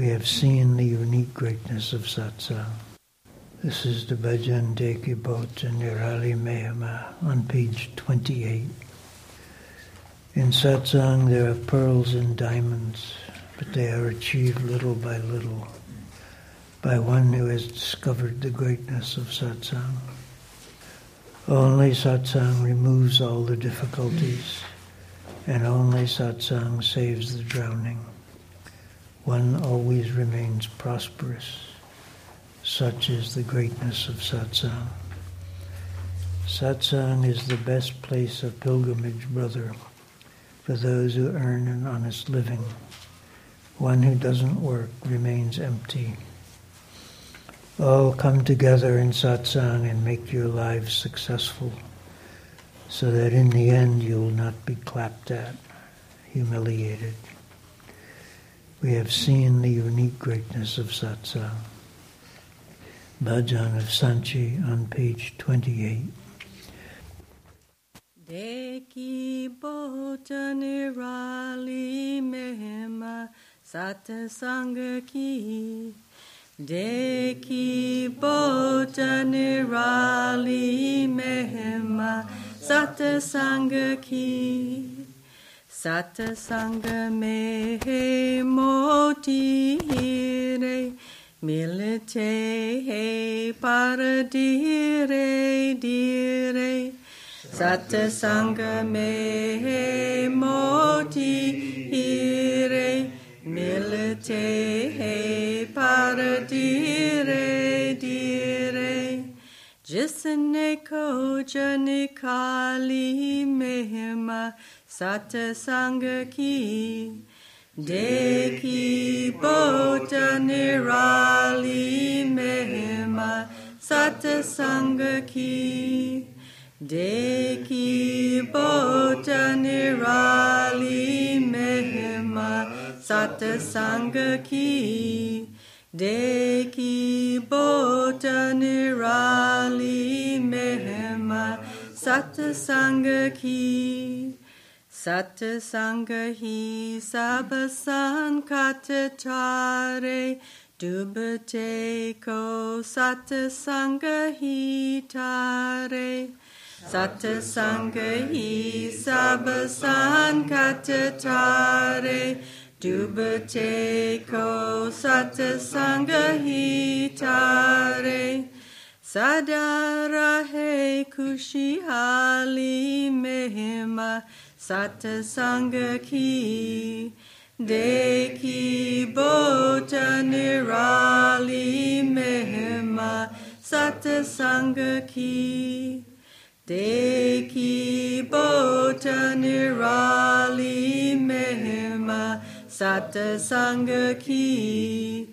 We have seen the unique greatness of satsang. This is the Bhajan Deki Bhota Nirali Mehima on page 28. In satsang there are pearls and diamonds, but they are achieved little by little by one who has discovered the greatness of satsang. Only satsang removes all the difficulties, and only satsang saves the drowning. One always remains prosperous. Such is the greatness of satsang. Satsang is the best place of pilgrimage, brother, for those who earn an honest living. One who doesn't work remains empty. All come together in satsang and make your lives successful, so that in the end you will not be clapped at, humiliated. We have seen the unique greatness of satsang. Bhajan of Sanchi on page 28. Deki Bhota Nirali Mehima Satsanga Ki. Deki Bhota Nirali Mehima Satsanga Ki. Satsanga mehe moti hire milite he paradire dire. Satsanga mehe moti hire milite he paradire dire. Jisne ko janikali mehima satsanga ki. Deki Bhota Nirali Mehima satsanga ki. Deki Bhota Nirali Mehima satsanga ki. Deki Bhota Nirali Mehima satsanga ki. Satsanga hi sabasan katatare dubate ko satsanga hi tare. Satsanga hi sabasan katatare dubate ko satsanga hi tare. Sadarahe kushihali mehima satsanga ki. Deki Bhota Nirali Mehima satsanga ki. Deki Bhota Nirali Mehima satsanga ki.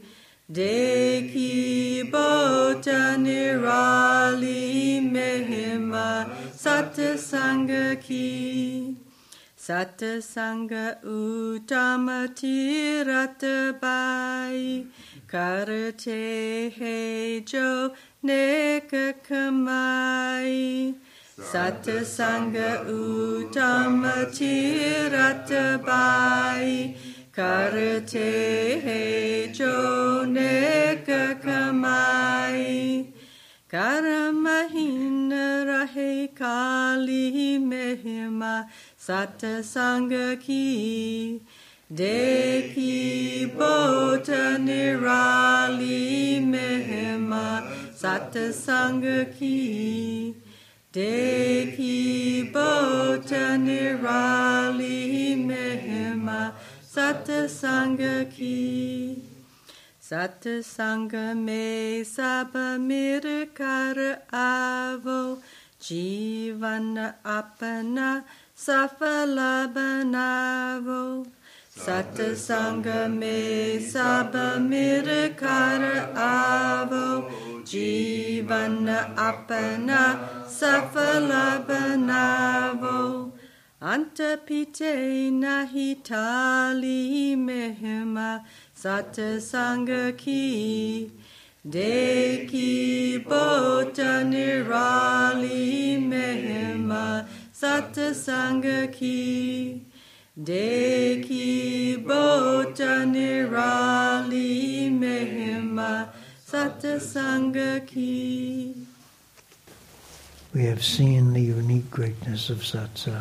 Deki Bhota Nirali Mehima satsanga ki. Satsanga uttamati ratabai karate hejo nekakamai. Satsanga uttamati ratabai karate hejo nekakamai. Karamahina rahe kali mehima satsanga ki. Deki Bhota Nirali Mehima satsanga ki. Deki Bhota Nirali Mehima satsanga ki. Satsanga me sabamirakara avo jivana apana safalabanavo. Satsanga me sabamirakara avo jivana apana safalabanavo. Antapite nahitali mehima satsanga ki. Deki Bhota Nirali Mehima satsanga ki. Deki Bhota Nirali Satsanga Ki. We have seen the unique greatness of satsang.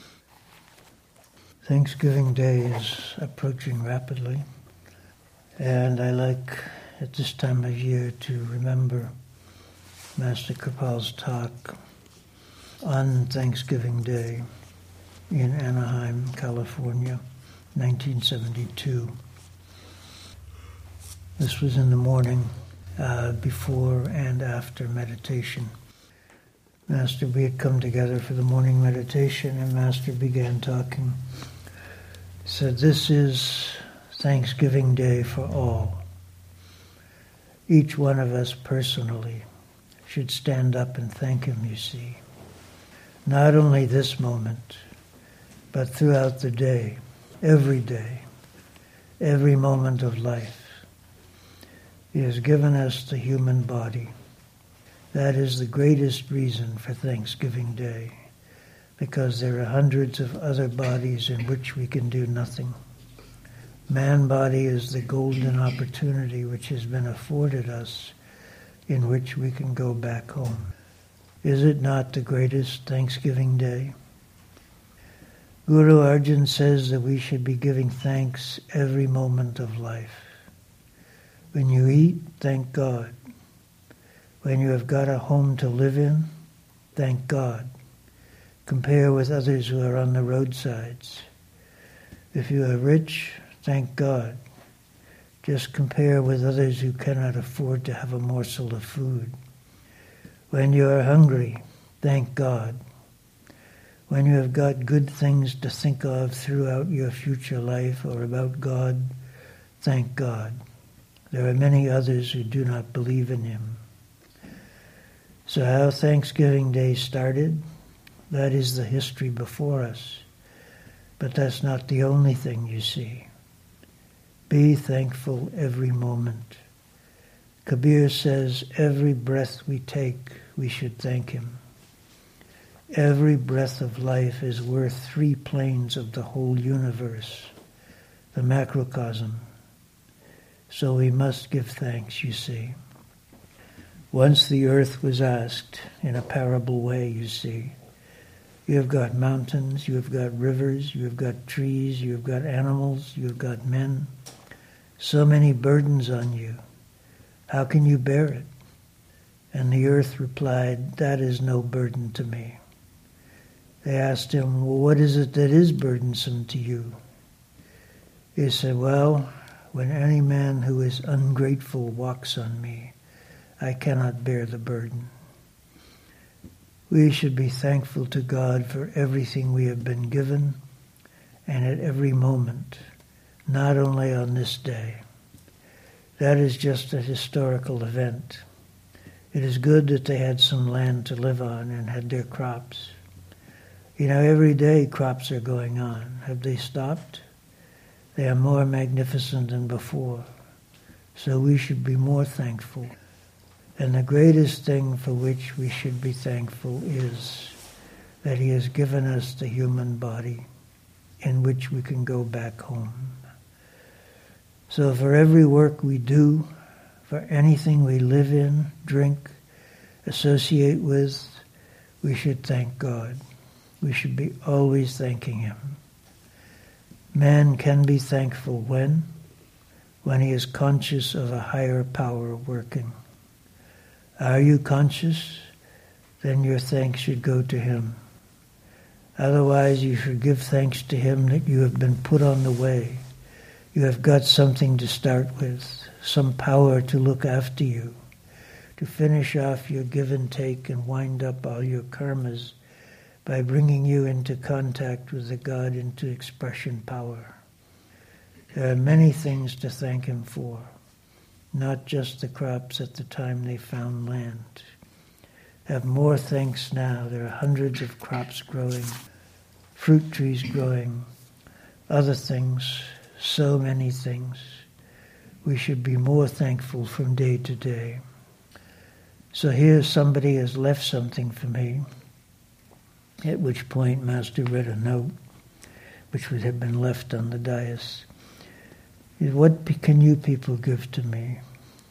Thanksgiving Day is approaching rapidly, and I like at this time of year to remember Master Kripal's talk on Thanksgiving Day in Anaheim, California, 1972. This was in the morning, before and after meditation. Master, we had come together for the morning meditation, and Master began talking. He said, "This is Thanksgiving Day for all. Each one of us personally should stand up and thank him, you see. Not only this moment, but throughout the day, every moment of life. He has given us the human body. That is the greatest reason for Thanksgiving Day, because there are hundreds of other bodies in which we can do nothing. Man body is the golden opportunity which has been afforded us, in which we can go back home. Is it not the greatest Thanksgiving Day?" Guru Arjan says that we should be giving thanks every moment of life. When you eat, thank God. When you have got a home to live in, thank God. Compare with others who are on the roadsides. If you are rich, thank God. Just compare with others who cannot afford to have a morsel of food. When you are hungry, thank God. When you have got good things to think of throughout your future life or about God, thank God. There are many others who do not believe in Him. So how Thanksgiving Day started, that is the history before us. But that's not the only thing, you see. Be thankful every moment. Kabir says, every breath we take, we should thank Him. Every breath of life is worth 3 planes of the whole universe, the macrocosm. So we must give thanks, you see. Once the earth was asked, in a parable way, you see, you have got mountains, you have got rivers, you have got trees, you have got animals, you have got men. So many burdens on you. How can you bear it? And the earth replied, that is no burden to me. They asked him, well, what is it that is burdensome to you? He said, well, when any man who is ungrateful walks on me, I cannot bear the burden. We should be thankful to God for everything we have been given and at every moment, not only on this day. That is just a historical event. It is good that they had some land to live on and had their crops. You know, every day crops are going on. Have they stopped? They are more magnificent than before. So we should be more thankful. And the greatest thing for which we should be thankful is that He has given us the human body in which we can go back home. So for every work we do, for anything we live in, drink, associate with, we should thank God. We should be always thanking Him. Man can be thankful when he is conscious of a higher power working. Are you conscious? Then your thanks should go to Him. Otherwise, you should give thanks to Him that you have been put on the way. You have got something to start with, some power to look after you, to finish off your give and take and wind up all your karmas by bringing you into contact with the God into expression power. There are many things to thank Him for, not just the crops at the time they found land. Have more thanks now. There are hundreds of crops growing, fruit trees growing, other things, so many things. We should be more thankful from day to day. So here somebody has left something for me, at which point Master read a note which would have been left on the dais. What can you people give to me?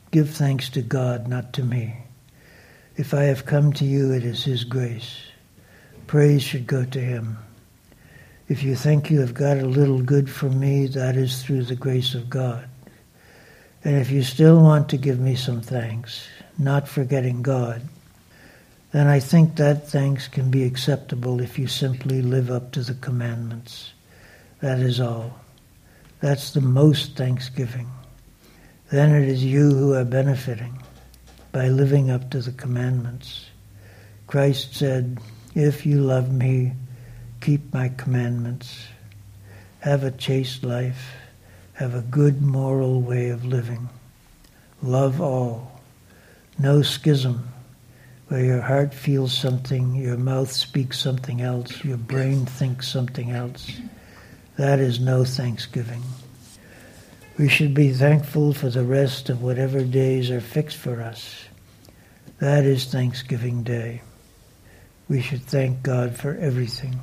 Give thanks to God, not to me. If I have come to you, it is His grace. Praise should go to Him. If you think you have got a little good from me, that is through the grace of God. And if you still want to give me some thanks, not forgetting God, then I think that thanks can be acceptable if you simply live up to the commandments. That is all. That's the most thanksgiving. Then it is you who are benefiting by living up to the commandments. Christ said, if you love me, keep my commandments. Have a chaste life. Have a good moral way of living. Love all. No schism, where your heart feels something, your mouth speaks something else, your brain thinks something else. That is no thanksgiving. We should be thankful for the rest of whatever days are fixed for us. That is Thanksgiving Day. We should thank God for everything.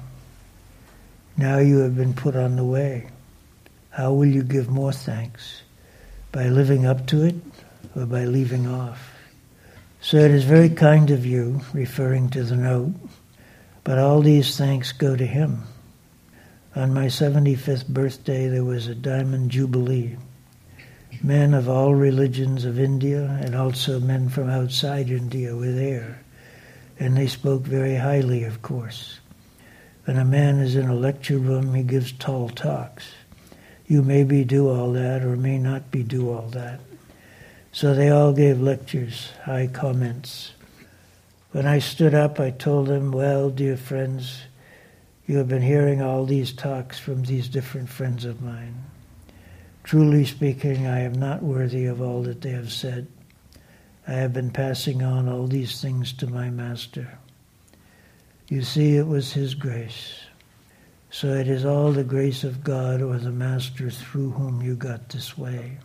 Now you have been put on the way. How will you give more thanks? By living up to it or by leaving off? So it is very kind of you, referring to the note, but all these thanks go to Him. On my 75th birthday, there was a diamond jubilee. Men of all religions of India and also men from outside India were there, and they spoke very highly, of course. When a man is in a lecture room, he gives tall talks. You maybe do all that or may not be do all that. So they all gave lectures, high comments. When I stood up, I told them, well, dear friends, you have been hearing all these talks from these different friends of mine. Truly speaking, I am not worthy of all that they have said. I have been passing on all these things to my Master. You see, it was His grace. So it is all the grace of God or the Master through whom you got this way.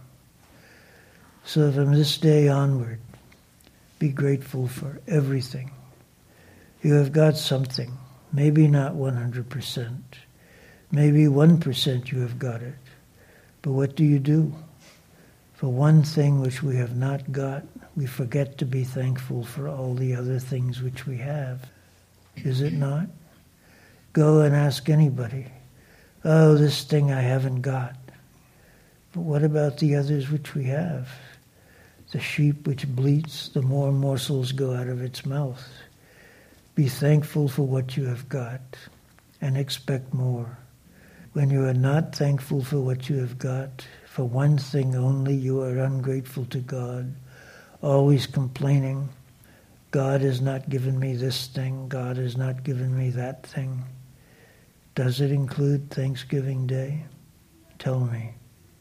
So from this day onward, be grateful for everything. You have got something, maybe not 100%. Maybe 1% you have got it. But what do you do? For one thing which we have not got, we forget to be thankful for all the other things which we have. Is it not? Go and ask anybody. Oh, this thing I haven't got. But what about the others which we have? The sheep which bleats, the more morsels go out of its mouth. Be thankful for what you have got and expect more. When you are not thankful for what you have got, for one thing only, you are ungrateful to God, always complaining, God has not given me this thing, God has not given me that thing. Does it include Thanksgiving Day? Tell me.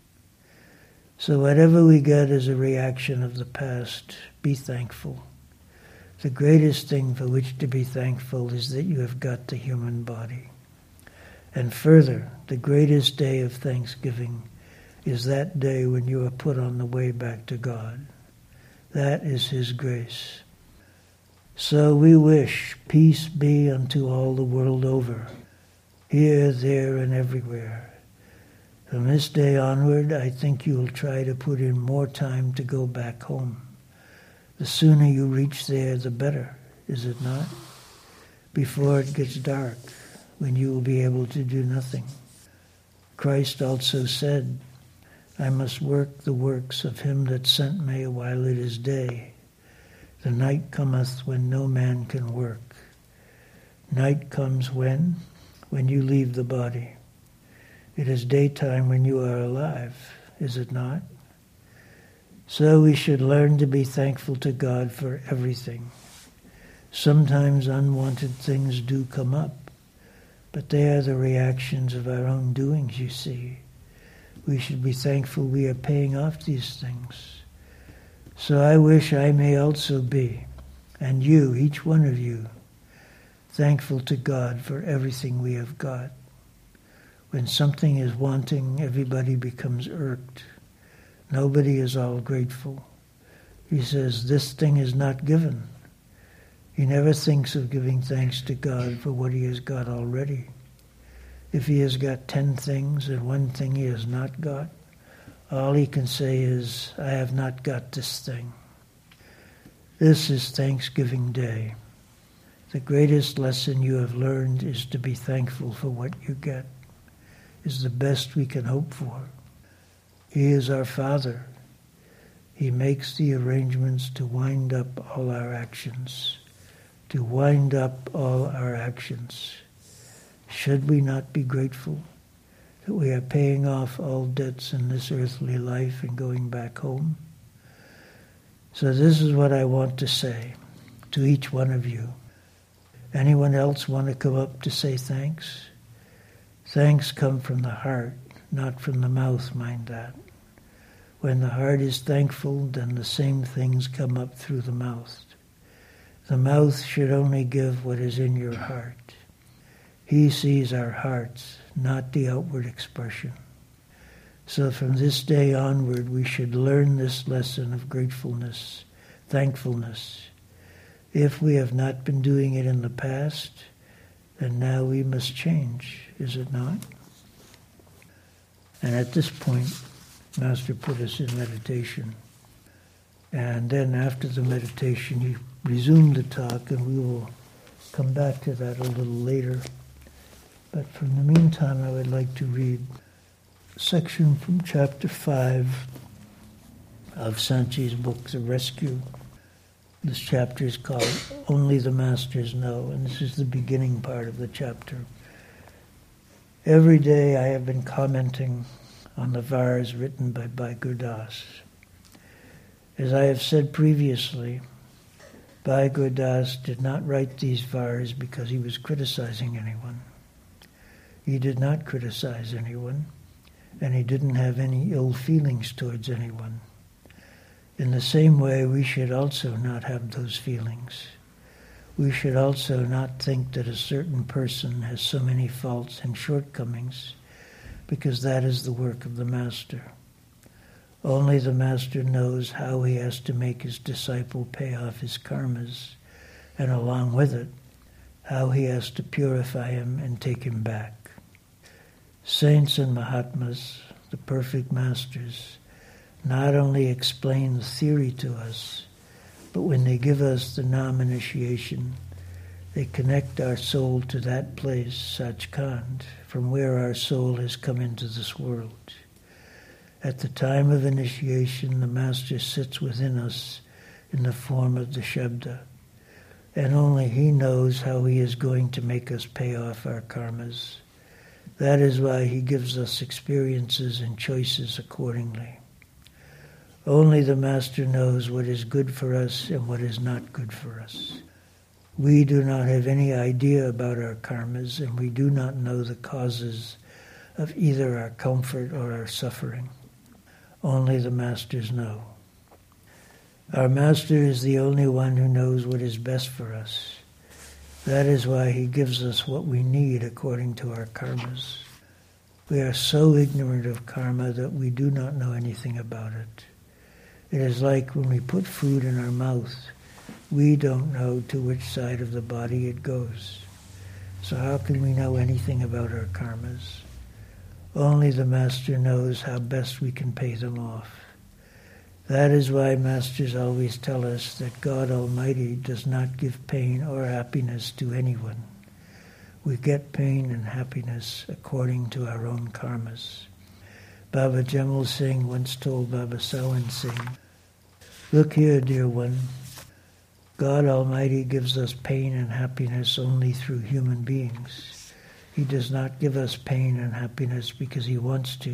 So whatever we get is a reaction of the past. Be thankful. The greatest thing for which to be thankful is that you have got the human body. And further, the greatest day of thanksgiving is that day when you are put on the way back to God. That is His grace. So we wish peace be unto all the world over, here, there, and everywhere. From this day onward, I think you will try to put in more time to go back home. The sooner you reach there, the better, is it not? Before it gets dark, when you will be able to do nothing. Christ also said, I must work the works of Him that sent me while it is day. The night cometh when no man can work. Night comes when? When you leave the body. It is daytime when you are alive, is it not? So we should learn to be thankful to God for everything. Sometimes unwanted things do come up, but they are the reactions of our own doings, you see. We should be thankful we are paying off these things. So I wish I may also be, and you, each one of you, thankful to God for everything we have got. When something is wanting, everybody becomes irked. Nobody is all grateful. He says, this thing is not given. He never thinks of giving thanks to God for what he has got already. If he has got 10 things and one thing he has not got, all he can say is, I have not got this thing. This is Thanksgiving Day. The greatest lesson you have learned is to be thankful for what you get, is the best we can hope for. He is our Father. He makes the arrangements to wind up all our actions, to wind up all our actions. Should we not be grateful that we are paying off all debts in this earthly life and going back home? So this is what I want to say to each one of you. Anyone else want to come up to say thanks? Thanks come from the heart, not from the mouth, mind that. When the heart is thankful, then the same things come up through the mouth. The mouth should only give what is in your heart. He sees our hearts, not the outward expression. So from this day onward, we should learn this lesson of gratefulness, thankfulness. If we have not been doing it in the past, then now we must change, is it not? And at this point, Master put us in meditation. And then after the meditation, he resumed the talk, and we will come back to that a little later. But for the meantime, I would like to read a section from chapter 5 of Sanchi's book, The Rescue. This chapter is called Only the Masters Know, and this is the beginning part of the chapter. Every day I have been commenting on the Vars written by Bhai Gurdas. As I have said previously, Bhai Gurdas did not write these Vars because he was criticizing anyone. He did not criticize anyone, and he didn't have any ill feelings towards anyone. In the same way, we should also not have those feelings. We should also not think that a certain person has so many faults and shortcomings, because that is the work of the Master. Only the Master knows how he has to make his disciple pay off his karmas, and along with it, how he has to purify him and take him back. Saints and Mahatmas, the perfect masters, not only explain the theory to us, but when they give us the Nam initiation, they connect our soul to that place, Sachkhand, from where our soul has come into this world. At the time of initiation, the Master sits within us in the form of the Shabda, and only he knows how he is going to make us pay off our karmas. That is why he gives us experiences and choices accordingly. Only the Master knows what is good for us and what is not good for us. We do not have any idea about our karmas, and we do not know the causes of either our comfort or our suffering. Only the Masters know. Our Master is the only one who knows what is best for us. That is why he gives us what we need according to our karmas. We are so ignorant of karma that we do not know anything about it. It is like when we put food in our mouth, we don't know to which side of the body it goes. So how can we know anything about our karmas? Only the Master knows how best we can pay them off. That is why Masters always tell us that God Almighty does not give pain or happiness to anyone. We get pain and happiness according to our own karmas. Baba Jamal Singh once told Baba Sawan Singh, "Look here, dear one, God Almighty gives us pain and happiness only through human beings. He does not give us pain and happiness because he wants to.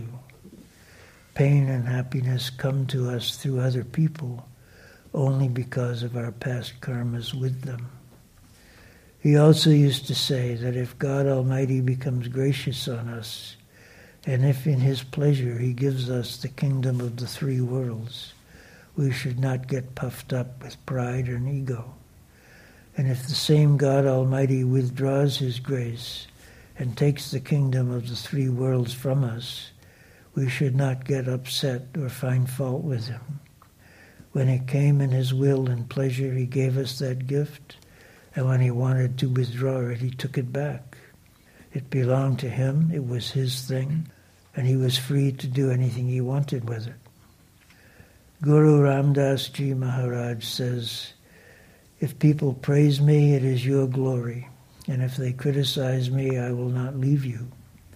Pain and happiness come to us through other people only because of our past karmas with them." He also used to say that if God Almighty becomes gracious on us, and if in his pleasure he gives us the kingdom of the three worlds, we should not get puffed up with pride and ego. And if the same God Almighty withdraws his grace and takes the kingdom of the three worlds from us, we should not get upset or find fault with him. When it came in his will and pleasure, he gave us that gift, and when he wanted to withdraw it, he took it back. It belonged to him, it was his thing, and he was free to do anything he wanted with it. Guru Ram Das Ji Maharaj says, "If people praise me, it is your glory, and if they criticize me, I will not leave you."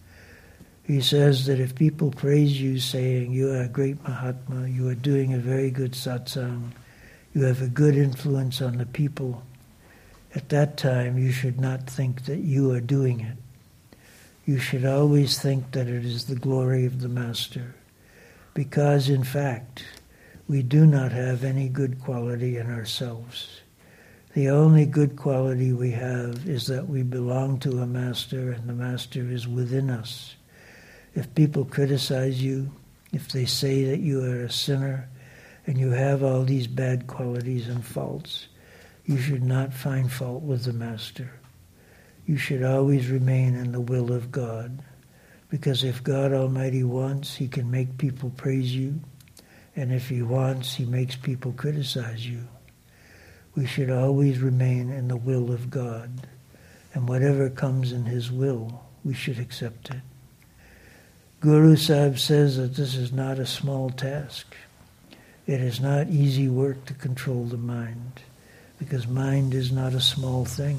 He says that if people praise you, saying, "You are a great Mahatma, you are doing a very good satsang, you have a good influence on the people," at that time you should not think that you are doing it. You should always think that it is the glory of the Master, because in fact, we do not have any good quality in ourselves. The only good quality we have is that we belong to a Master, and the Master is within us. If people criticize you, if they say that you are a sinner, and you have all these bad qualities and faults, you should not find fault with the Master. You should always remain in the will of God, because if God Almighty wants, He can make people praise you, and if He wants, He makes people criticize you. We should always remain in the will of God, and whatever comes in His will, we should accept it. Guru Sahib says that this is not a small task. It is not easy work to control the mind, because mind is not a small thing.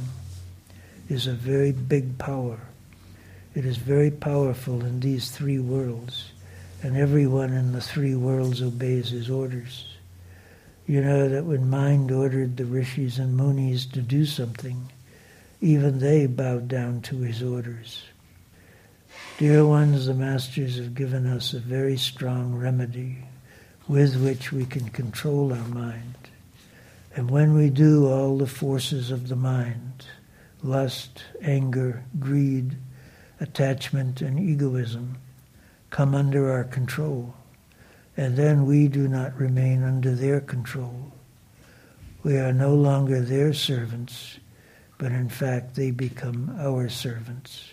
It is a very big power. It is very powerful in these three worlds, and everyone in the three worlds obeys his orders. You know that when mind ordered the rishis and munis to do something, even they bowed down to his orders. Dear ones, the Masters have given us a very strong remedy with which we can control our mind. And when we do, all the forces of the mind, lust, anger, greed, attachment, and egoism, come under our control, and then we do not remain under their control. We are no longer their servants, but in fact they become our servants.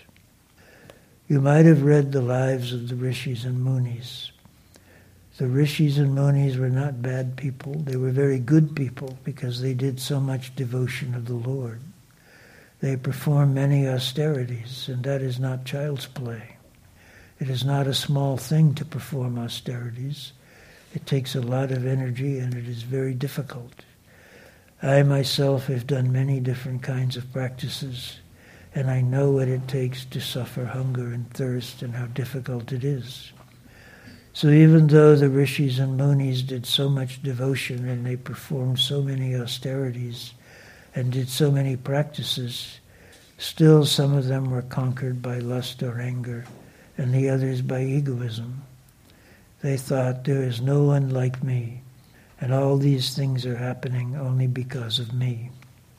You might have read the lives of the rishis and munis. The rishis and munis were not bad people. They were very good people because they did so much devotion of the Lord. They performed many austerities, and that is not child's play. It is not a small thing to perform austerities. It takes a lot of energy, and it is very difficult. I myself have done many different kinds of practices, and I know what it takes to suffer hunger and thirst and how difficult it is. So even though the rishis and munis did so much devotion and they performed so many austerities and did so many practices, still some of them were conquered by lust or anger, and the others by egoism. They thought, there is no one like me, and all these things are happening only because of me.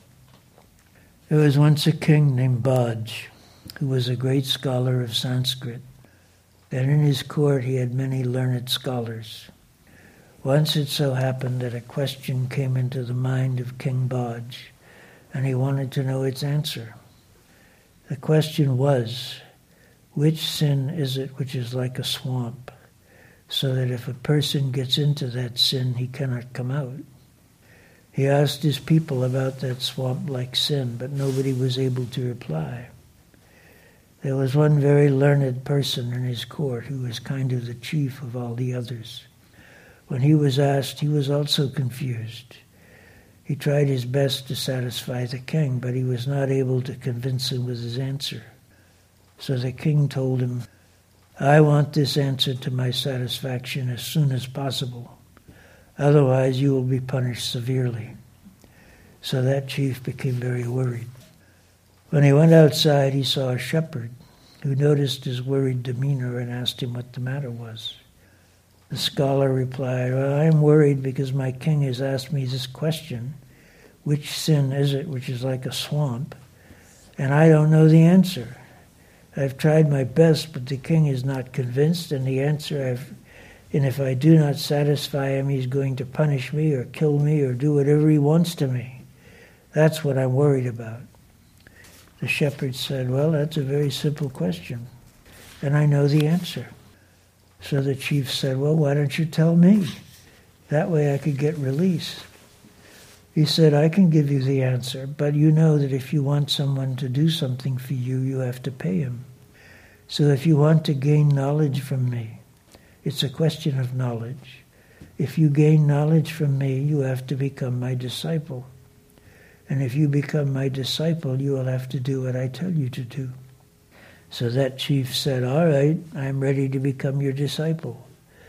There was once a king named Baj, who was a great scholar of Sanskrit, and in his court he had many learned scholars. Once it so happened that a question came into the mind of King Baj, and he wanted to know its answer. The question was, which sin is it which is like a swamp, so that if a person gets into that sin, he cannot come out? He asked his people about that swamp-like sin, but nobody was able to reply. There was one very learned person in his court who was kind of the chief of all the others. When he was asked, he was also confused. He tried his best to satisfy the king, but he was not able to convince him with his answer. So the king told him, "I want this answer to my satisfaction as soon as possible. Otherwise you will be punished severely." So that chief became very worried. When he went outside, he saw a shepherd who noticed his worried demeanor and asked him what the matter was. The scholar replied, "Well, I am worried because my king has asked me this question, which sin is it which is like a swamp, and I don't know the answer. I've tried my best, but the king is not convinced, and if I do not satisfy him, he's going to punish me or kill me or do whatever he wants to me. That's what I'm worried about." The shepherd said, "Well, that's a very simple question, and I know the answer." So the chief said, "Well, why don't you tell me? That way I could get release." He said, "I can give you the answer, but you know that if you want someone to do something for you, you have to pay him. So if you want to gain knowledge from me, it's a question of knowledge. If you gain knowledge from me, you have to become my disciple. And if you become my disciple, you will have to do what I tell you to do. So that chief said, all right, I'm ready to become your disciple.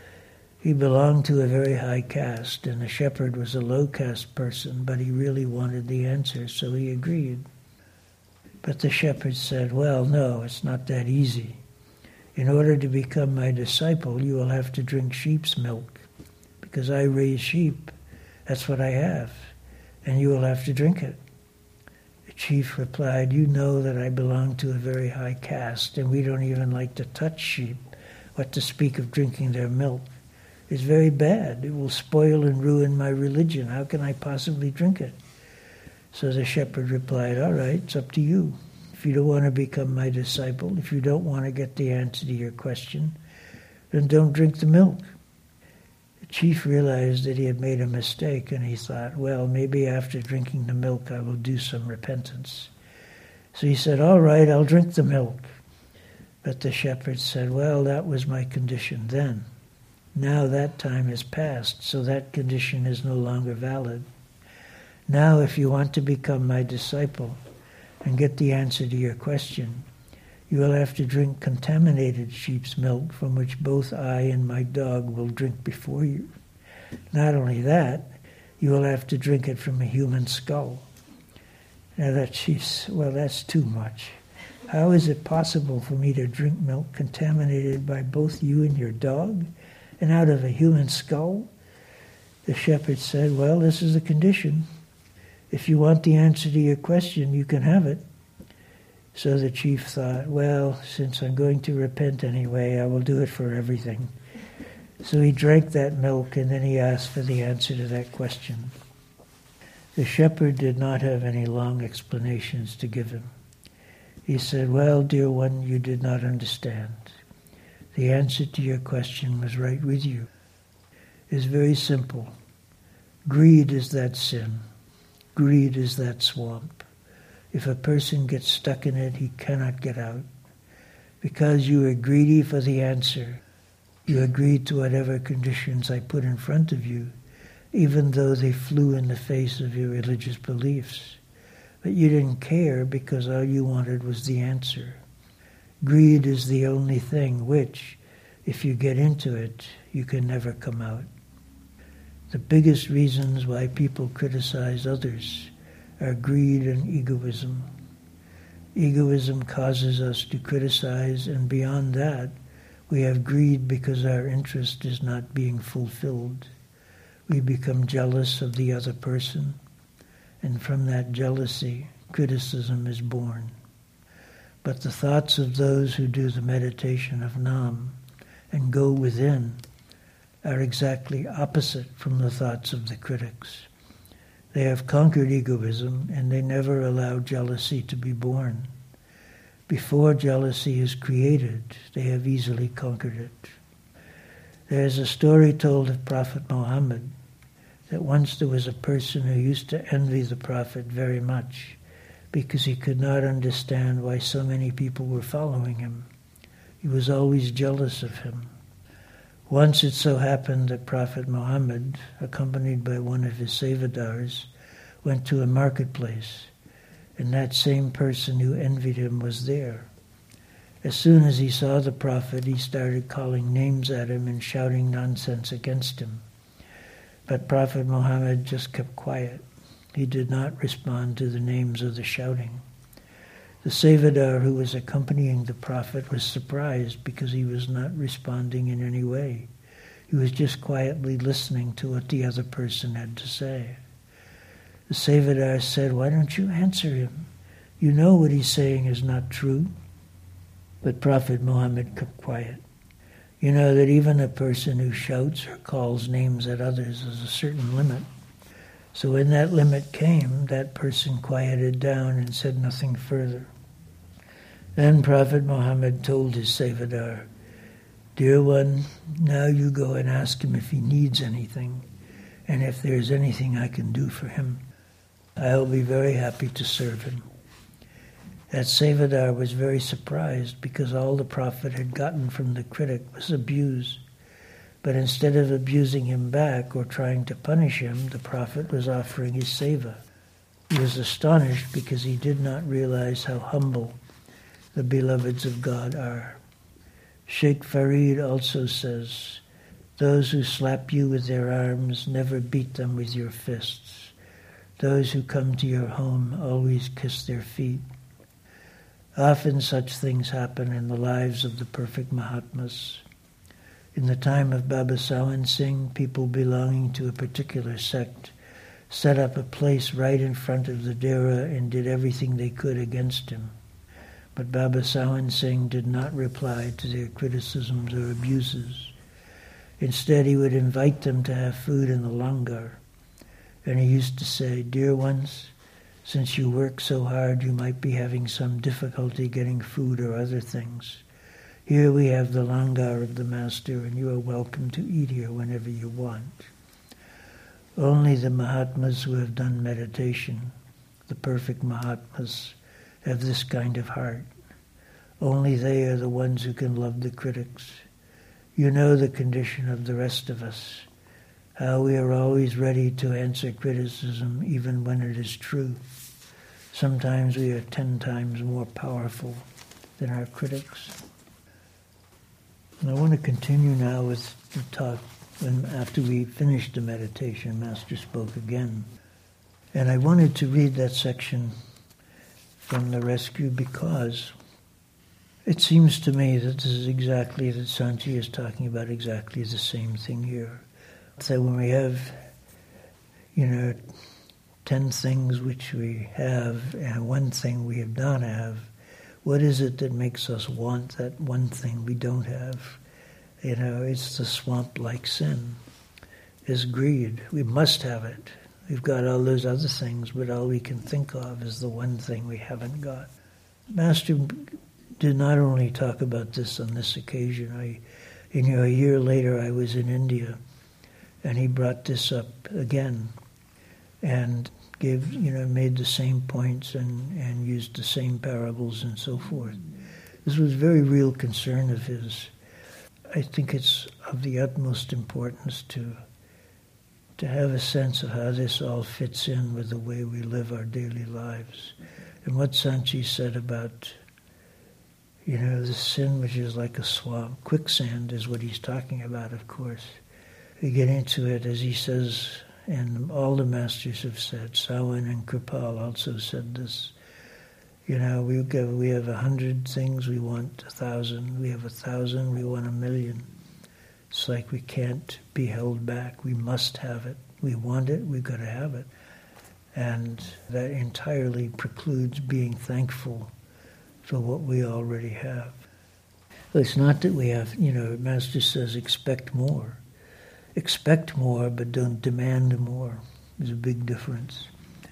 He belonged to a very high caste, and the shepherd was a low caste person, but he really wanted the answer, so he agreed. But the shepherd said, well, no, it's not that easy. In order to become my disciple, you will have to drink sheep's milk, because I raise sheep. That's what I have, and you will have to drink it. The chief replied, you know that I belong to a very high caste, and we don't even like to touch sheep, what to speak of drinking their milk. It's very bad. It will spoil and ruin my religion. How can I possibly drink it? So the shepherd replied, all right, it's up to you. If you don't want to become my disciple, if you don't want to get the answer to your question, then don't drink the milk. The chief realized that he had made a mistake, and he thought, well, maybe after drinking the milk I will do some repentance. So he said, all right, I'll drink the milk. But the shepherd said, well, that was my condition then. Now that time has passed, so that condition is no longer valid. Now if you want to become my disciple and get the answer to your question, you will have to drink contaminated sheep's milk from which both I and my dog will drink before you. Not only that, you will have to drink it from a human skull. Now that chief, well, that's too much. How is it possible for me to drink milk contaminated by both you and your dog? And out of a human skull? The shepherd said, well, this is the condition. If you want the answer to your question, you can have it. So the chief thought, well, since I'm going to repent anyway, I will do it for everything. So he drank that milk, and then he asked for the answer to that question. The shepherd did not have any long explanations to give him. He said, well, dear one, you did not understand. The answer to your question was right with you. It's very simple. Greed is that sin. Greed is that swamp. If a person gets stuck in it, he cannot get out. Because you are greedy for the answer, you agreed to whatever conditions I put in front of you, even though they flew in the face of your religious beliefs. But you didn't care because all you wanted was the answer. Greed is the only thing which, if you get into it, you can never come out. The biggest reasons why people criticize others are greed and egoism. Egoism causes us to criticize, and beyond that, we have greed because our interest is not being fulfilled. We become jealous of the other person, and from that jealousy, criticism is born. But the thoughts of those who do the meditation of Nam and go within are exactly opposite from the thoughts of the critics. They have conquered egoism, and they never allow jealousy to be born. Before jealousy is created, they have easily conquered it. There is a story told of Prophet Muhammad that once there was a person who used to envy the Prophet very much because he could not understand why so many people were following him. He was always jealous of him. Once it so happened that Prophet Muhammad, accompanied by one of his Sevadars, went to a marketplace, and that same person who envied him was there. As soon as he saw the Prophet, he started calling names at him and shouting nonsense against him. But Prophet Muhammad just kept quiet. He did not respond to the names or the shouting. The Sevadar who was accompanying the Prophet was surprised because he was not responding in any way. He was just quietly listening to what the other person had to say. The Sevadar said, why don't you answer him? You know what he's saying is not true. But Prophet Muhammad kept quiet. You know that even a person who shouts or calls names at others has a certain limit. So when that limit came, that person quieted down and said nothing further. Then Prophet Muhammad told his Sevadar, dear one, now you go and ask him if he needs anything, and if there's anything I can do for him, I'll be very happy to serve him. that Sevadar was very surprised because all the Prophet had gotten from the critic was abuse. But instead of abusing him back or trying to punish him, the Prophet was offering his seva. He was astonished because he did not realize how humble the beloveds of God are. Sheikh Farid also says, "Those who slap you with their arms, never beat them with your fists. Those who come to your home, always kiss their feet." Often such things happen in the lives of the perfect Mahatmas. In the time of Baba Sawan Singh, people belonging to a particular sect set up a place right in front of the Dera and did everything they could against him. But Baba Sawan Singh did not reply to their criticisms or abuses. Instead, he would invite them to have food in the langar. And he used to say, "Dear ones, since you work so hard, you might be having some difficulty getting food or other things. Here we have the langar of the Master, and you are welcome to eat here whenever you want." Only the Mahatmas who have done meditation, the perfect Mahatmas, have this kind of heart. Only they are the ones who can love the critics. You know the condition of the rest of us, how we are always ready to answer criticism even when it is true. Sometimes we are 10 times more powerful than our critics. And I want to continue now with the talk. After we finished the meditation, Master spoke again. And I wanted to read that section from the rescue because it seems to me that this is exactly, that Sanchi is talking about exactly the same thing here. So when we have, 10 things which we have and one thing we have not have, what is it that makes us want that one thing we don't have? It's the swamp-like sin. It's greed. We must have it. We've got all those other things, but all we can think of is the one thing we haven't got. Master did not only talk about this on this occasion. A year later I was in India, and he brought this up again, and made the same points and used the same parables and so forth. This was a very real concern of his. I think it's of the utmost importance to have a sense of how this all fits in with the way we live our daily lives. And what Sanchi said about, the sin which is like a swamp, quicksand is what he's talking about, of course. We get into it, as he says, and all the masters have said, Sawan and Kripal also said this, we have 100 things, we want 1,000. We have 1,000, we want 1,000,000. It's like we can't be held back. We must have it. We want it, we've got to have it. And that entirely precludes being thankful for what we already have. It's not that we have, Master says, expect more. Expect more, but don't demand more. There's a big difference.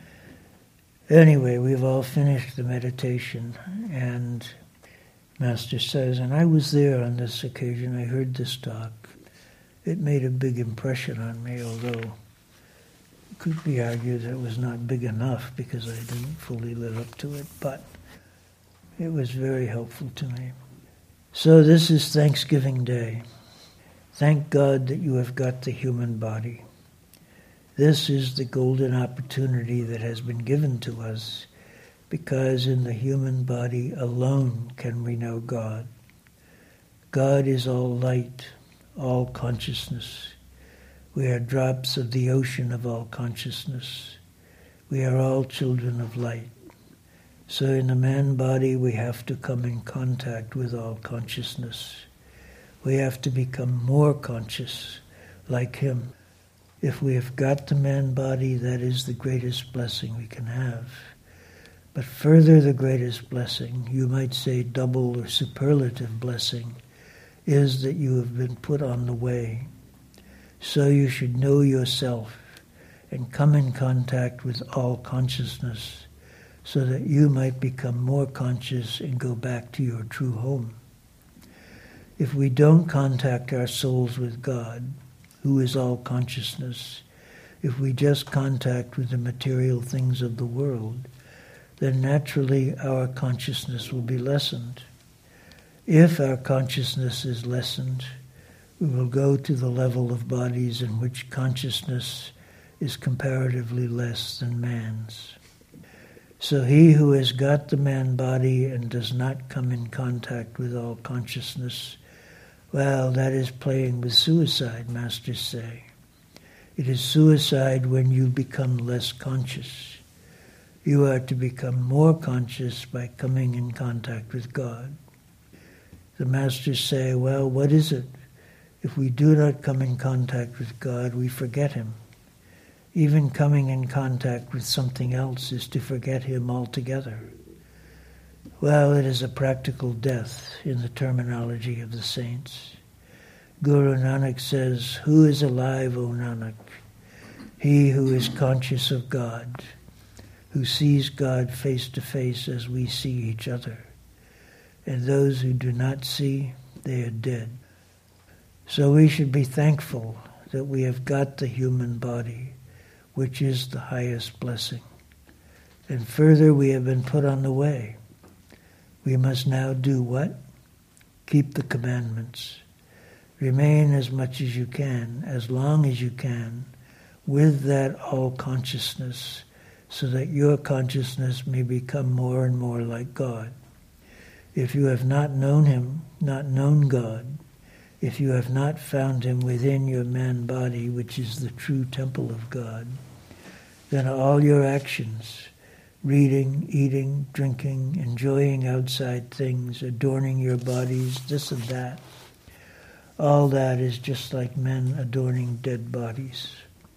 Anyway, we've all finished the meditation, and Master says, and I was there on this occasion, I heard this talk. It made a big impression on me, although it could be argued that it was not big enough because I didn't fully live up to it, but it was very helpful to me. So this is Thanksgiving Day. Thank God that you have got the human body. This is the golden opportunity that has been given to us, because in the human body alone can we know God. God is all light, all consciousness. We are drops of the ocean of all consciousness. We are all children of light. So in the man body we have to come in contact with all consciousness. We have to become more conscious like him. If we have got the man body, that is the greatest blessing we can have. But further, the greatest blessing, you might say double or superlative blessing, is that you have been put on the way. So you should know yourself and come in contact with all consciousness so that you might become more conscious and go back to your true home. If we don't contact our souls with God, who is all consciousness, if we just contact with the material things of the world, then naturally our consciousness will be lessened. If our consciousness is lessened, we will go to the level of bodies in which consciousness is comparatively less than man's. So he who has got the man body and does not come in contact with all consciousness, well, that is playing with suicide, masters say. It is suicide when you become less conscious. You are to become more conscious by coming in contact with God. The masters say, well, what is it? If we do not come in contact with God, we forget Him. Even coming in contact with something else is to forget Him altogether. Well, it is a practical death in the terminology of the saints. Guru Nanak says, who is alive, O Nanak? He who is conscious of God, who sees God face to face as we see each other. And those who do not see, they are dead. So we should be thankful that we have got the human body, which is the highest blessing. And further, we have been put on the way. We must now do what? Keep the commandments. Remain as much as you can, as long as you can, with that all-consciousness, so that your consciousness may become more and more like God. If you have not known Him, not known God, if you have not found Him within your man body, which is the true temple of God, then all your actions, reading, eating, drinking, enjoying outside things, adorning your bodies, this and that, all that is just like men adorning dead bodies.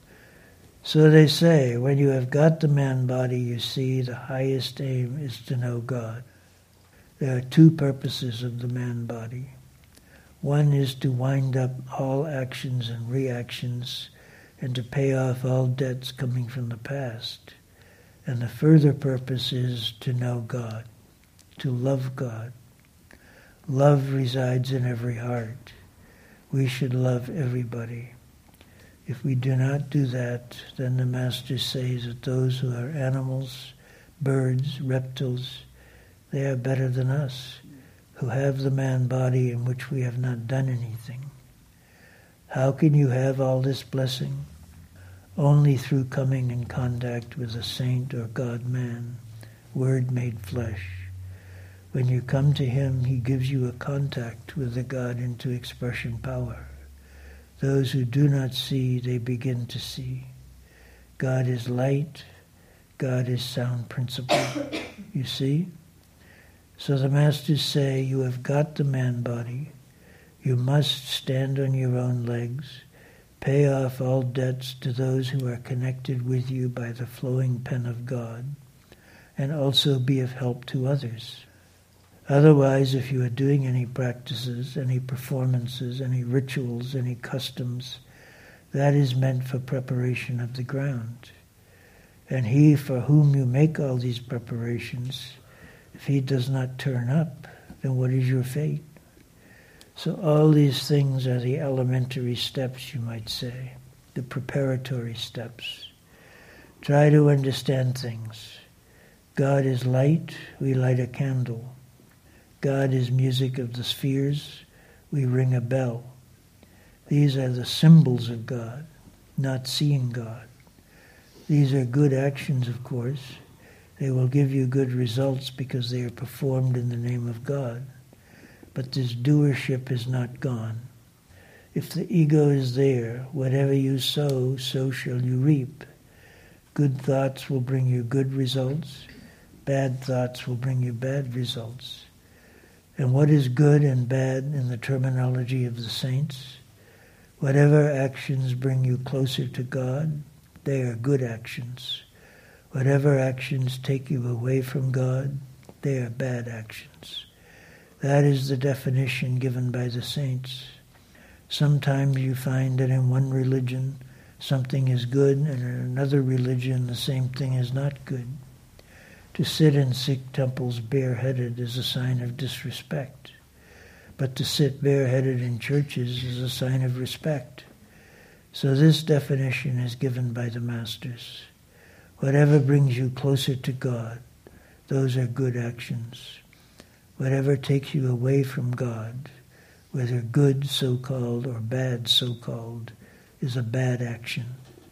So they say, when you have got the man body, you see, the highest aim is to know God. There are two purposes of the man body. One is to wind up all actions and reactions and to pay off all debts coming from the past. And the further purpose is to know God, to love God. Love resides in every heart. We should love everybody. If we do not do that, then the Master says that those who are animals, birds, reptiles, they are better than us, who have the man body in which we have not done anything. How can you have all this blessing? Only through coming in contact with a saint or God-man, Word made flesh. When you come to Him, He gives you a contact with the God into expression power. Those who do not see, they begin to see. God is light. God is sound principle. You see? So the Masters say, you have got the man body. You must stand on your own legs, pay off all debts to those who are connected with you by the flowing pen of God, and also be of help to others. Otherwise, if you are doing any practices, any performances, any rituals, any customs, that is meant for preparation of the ground. And he for whom you make all these preparations, if he does not turn up, then what is your fate? So all these things are the elementary steps, you might say, the preparatory steps. Try to understand things. God is light, we light a candle. God is music of the spheres, we ring a bell. These are the symbols of God, not seeing God. These are good actions, of course. They will give you good results because they are performed in the name of God. But this doership is not gone. If the ego is there, whatever you sow, so shall you reap. Good thoughts will bring you good results. Bad thoughts will bring you bad results. And what is good and bad in the terminology of the saints? Whatever actions bring you closer to God, they are good actions. Whatever actions take you away from God, they are bad actions. That is the definition given by the saints. Sometimes you find that in one religion something is good, and in another religion the same thing is not good. To sit in Sikh temples bareheaded is a sign of disrespect. But to sit bareheaded in churches is a sign of respect. So this definition is given by the Masters. Whatever brings you closer to God, those are good actions. Whatever takes you away from God, whether good so-called or bad so-called, is a bad action.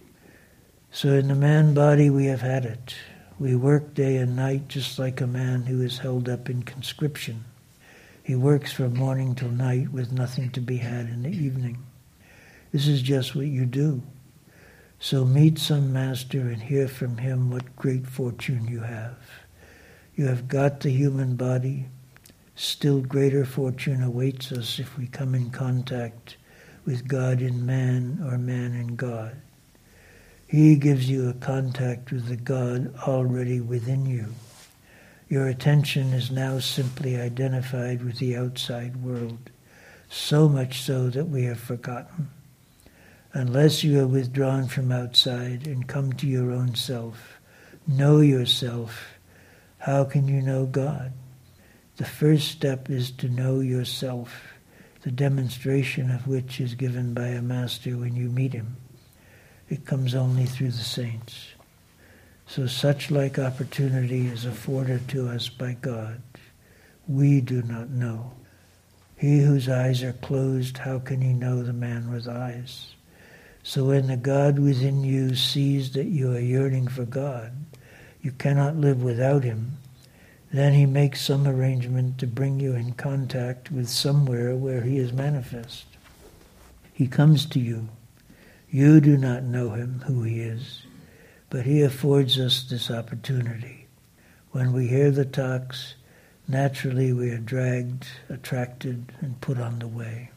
So in the man body we have had it. We work day and night just like a man who is held up in conscription. He works from morning till night with nothing to be had in the evening. This is just what you do. So meet some master and hear from him what great fortune you have. You have got the human body. Still greater fortune awaits us if we come in contact with God in man or man in God. He gives you a contact with the God already within you. Your attention is now simply identified with the outside world, so much so that we have forgotten. Unless you are withdrawn from outside and come to your own self, know yourself, how can you know God? The first step is to know yourself, the demonstration of which is given by a master when you meet him. It comes only through the saints. So such like opportunity is afforded to us by God. We do not know. He whose eyes are closed, how can he know the man with eyes? So when the God within you sees that you are yearning for God, you cannot live without him, then he makes some arrangement to bring you in contact with somewhere where he is manifest. He comes to you. You do not know him, who he is, but he affords us this opportunity. When we hear the talks, naturally we are dragged, attracted, and put on the way.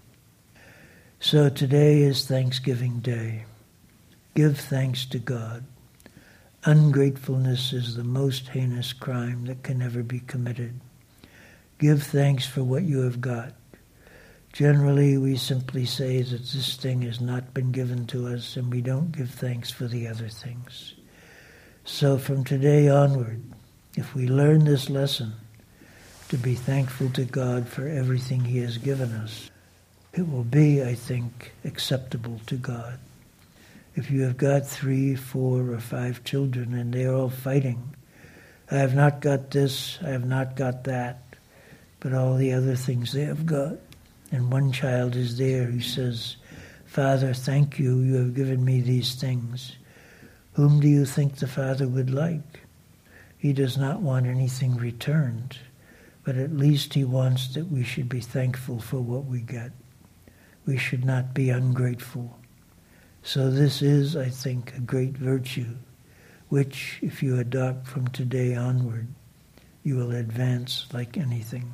So today is Thanksgiving Day. Give thanks to God. Ungratefulness is the most heinous crime that can ever be committed. Give thanks for what you have got. Generally, we simply say that this thing has not been given to us, and we don't give thanks for the other things. So from today onward, if we learn this lesson, to be thankful to God for everything he has given us, it will be, I think, acceptable to God. If you have got 3, 4, or 5 children and they are all fighting, I have not got this, I have not got that, but all the other things they have got. And one child is there who says, Father, thank you, you have given me these things. Whom do you think the Father would like? He does not want anything returned, but at least he wants that we should be thankful for what we get. We should not be ungrateful. So this is, I think, a great virtue, which, if you adopt from today onward, you will advance like anything.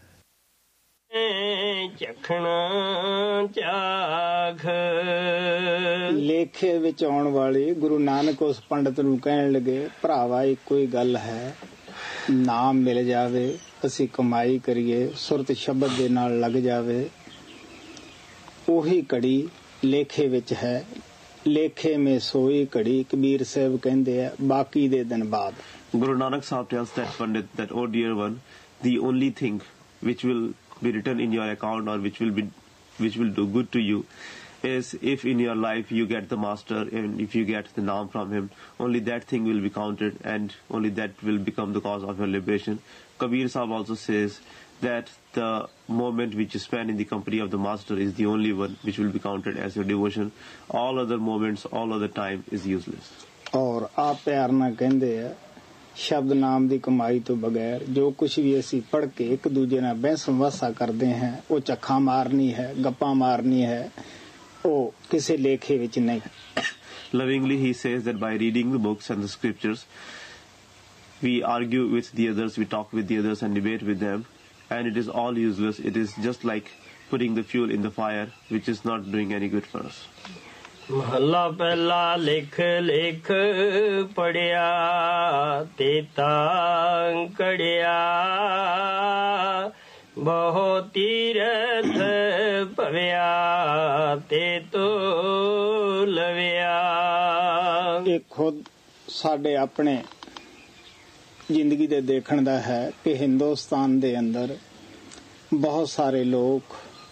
ਲੇਖੇ ਵਿੱਚ ਆਉਣ ਵਾਲੀ ਗੁਰੂ ਨਾਨਕ ਉਸ ਪੰਡਤ ਨੂੰ ਕਹਿਣ ਲੱਗੇ, ਭਰਾਵਾ ਇੱਕੋ ਹੀ ਗੱਲ ਹੈ, ਨਾਮ ਮਿਲ ਜਾਵੇ, ਅਸੀਂ ਕਮਾਈ ਕਰੀਏ, ਸੁਰਤ ਸ਼ਬਦ ਦੇ ਨਾਲ ਲੱਗ ਜਾਵੇ, ਉਹੀ ਘੜੀ ਲੇਖੇ ਵਿੱਚ ਹੈ। ਲੇਖੇ ਮੇ ਸੋਈ ਘੜੀ ਕਬੀਰ ਸਾਹਿਬ ਕਹਿੰਦੇ ਆ, ਬਾਕੀ ਦੇ ਦਿਨ ਬਾਅਦ। Guru Nanak Sahib tells that Pandit that, oh dear one, the only thing which will be written in your account or which will do good to you is if in your life you get the master and if you get the naam from him, only that thing will be counted and only that will become the cause of your liberation. Kabir Sahib also says that the moment which you spend in the company of the master is the only one which will be counted as your devotion. All other moments, all other time is useless. और आप प्यार ना कहंदे आ, शब्द नाम ਦੀ ਕਮਾਈ ਤੋਂ ਬਗੈਰ ਜੋ ਕੁਝ ਵੀ ਅਸੀਂ ਪੜ੍ਹ ਕੇ ਇੱਕ ਦੂਜੇ ਨਾਲ ਬਹਿਸ ਵਸਾ ਕਰਦੇ ਹਾਂ, ਉਹ ਚੱਖਾਂ ਮਾਰਨੀ ਹੈ, ਗੱਪਾਂ ਮਾਰਨੀ ਹੈ, ਉਹ ਕਿਸੇ ਲੇਖੇ ਵਿੱਚ ਨਹੀਂ। Lovingly he says that by reading the books and the scriptures, we argue with the others, we talk with the others and debate with them, and it is all useless. It is just like putting the fuel in the fire, which is not doing any good for us. महला पहला लिख लिख पढ़िया ते तांकड़िया बहुत तीरथ पविया ते तो लविया। ਇਹ ਖੁਦ ਸਾਡੇ ਆਪਣੇ ਜ਼ਿੰਦਗੀ ਦੇ ਦੇਖਣ ਦਾ ਹੈ ਕਿ ਹਿੰਦੁਸਤਾਨ ਦੇ ਅੰਦਰ ਬਹੁਤ ਸਾਰੇ ਲੋਕ,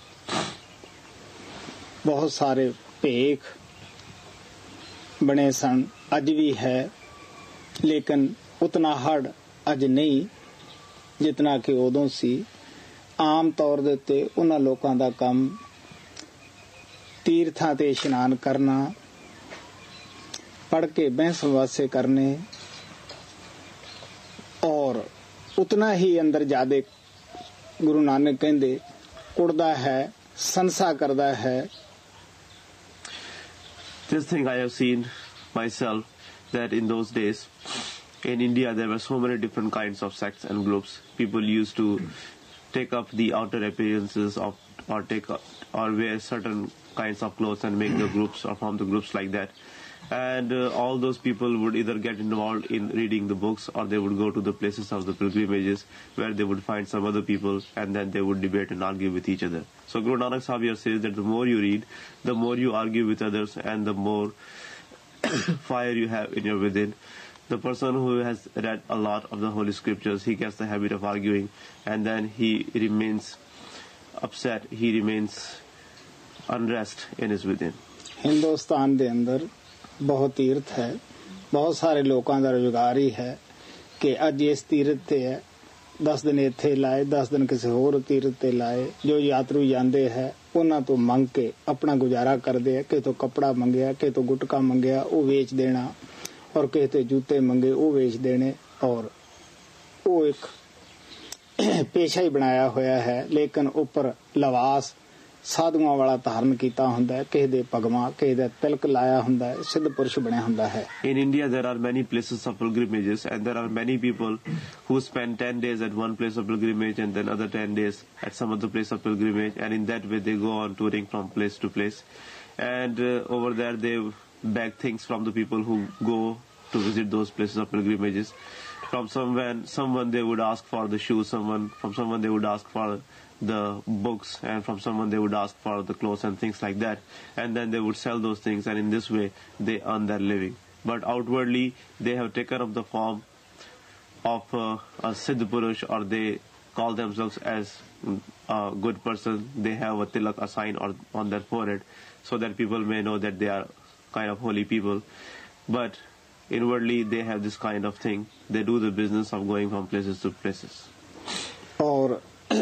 ਬਹੁਤ ਸਾਰੇ ਭੇਖ बने सन, अज भी है, लेकिन उतना हड़ ਅੱਜ ਨਹੀਂ ਜਿਤਨਾ ਕਿ ਉਦੋਂ ਸੀ। ਆਮ ਤੌਰ ਦੇ ਉੱਤੇ ਉਹਨਾਂ ਲੋਕਾਂ ਦਾ ਕੰਮ ਤੀਰਥਾਂ ਤੇ ਇਸ਼ਨਾਨ ਕਰਨਾ, पढ़ के बहस वासे करने और उतना ही अंदर जादे गुरु नानक कहंदे कुड़दा है, संसा करदा है। This thing I have seen myself, that in those days in India there were so many different kinds of sects and groups. People used to take up the outer appearances of or wear certain kinds of clothes and make the groups or form the groups like that. And all those people would either get involved in reading the books, or they would go to the places of the pilgrimages where they would find some other people, and then they would debate and argue with each other. So Guru Nanak Sahib here says that the more you read, the more you argue with others, and the more fire you have in your within. The person who has read a lot of the holy scriptures, he gets the habit of arguing, and then he remains upset, he remains unrest in his within. Hindustan दे अंदर बहुत तीर्थ है, बहुत सारे लोगों का रोजगार ही है कि अज इस तीर्थ ते है, 10 दिन इत्थे लाए, 10 दिन किसी होर तीर्थ ते लाए। जो यात्रु जाते हैं उन्हां तो मंग के अपना गुजारा करते हैं। किसी तो कपड़ा मंगया, किसी तो गुटका मंगया, वो वेच देना, और किसी तो जूते मंगे, वो वेच देने, और वो एक पेशा ही बनाया होया है। लेकिन ऊपर लवास साधुआं वाला धारण कीता हुंदा है, किसी दे पगमा, किसी दे तिलक लाया हुंदा है, सिद्ध पुरुष बनया हुंदा है। In India there are many places of pilgrimages, and there are many people who spend 10 days at one place of pilgrimage and then other 10 days at some other place of pilgrimage, and in that way they go on touring from place to place, and over there they beg things from the people who go to visit those places of pilgrimages. From someone they would ask for the shoes, from someone they would ask for the books, and from someone they would ask for the clothes and things like that, and then they would sell those things, and in this way they earn their living. But outwardly they have taken up the form of a Siddha Purush, or they call themselves as a good person. They have a tilak, a sign on their forehead, so that people may know that they are kind of holy people. But inwardly they have this kind of thing. They do the business of going from places to places. और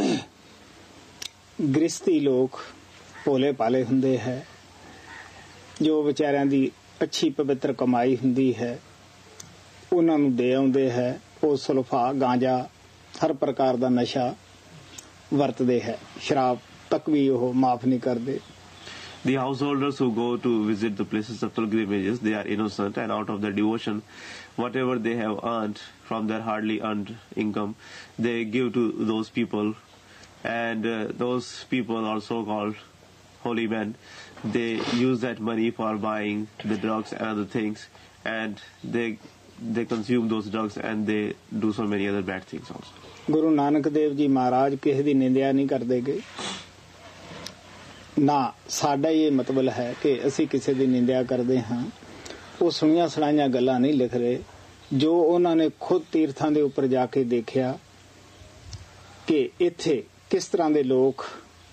गृहस्थी लोग भोले भाले हुंदे है, जो विचारियां दी अच्छी पवित्र कमाई हुंदी है उन्हां नूं दे आउंदे है। वो सुल्फा, गांजा, हर प्रकार दा नशा वरतदे है, शराब तक भी वो माफ नहीं करदे। The householders who go to visit the places of pilgrimages, they are innocent, and out of their devotion, whatever they have earned from their hardly earned income, they give to those people. And those people are so-called holy men. They use that money for buying the drugs and other things, and they consume those drugs, and they do so many other bad things also. Guru Nanak Dev ji महाराज किसी दी निंदिया नहीं करते गए ना। साडा ये मतलब है कि असी किसी दी निंदिया करते हाँ। वो सुनिया सुनाइया गल्लां नहीं लिख रहे, जो उन्होंने खुद तीर्थां दे उपर जाके देखा कि इत्थे किस तरह के लोग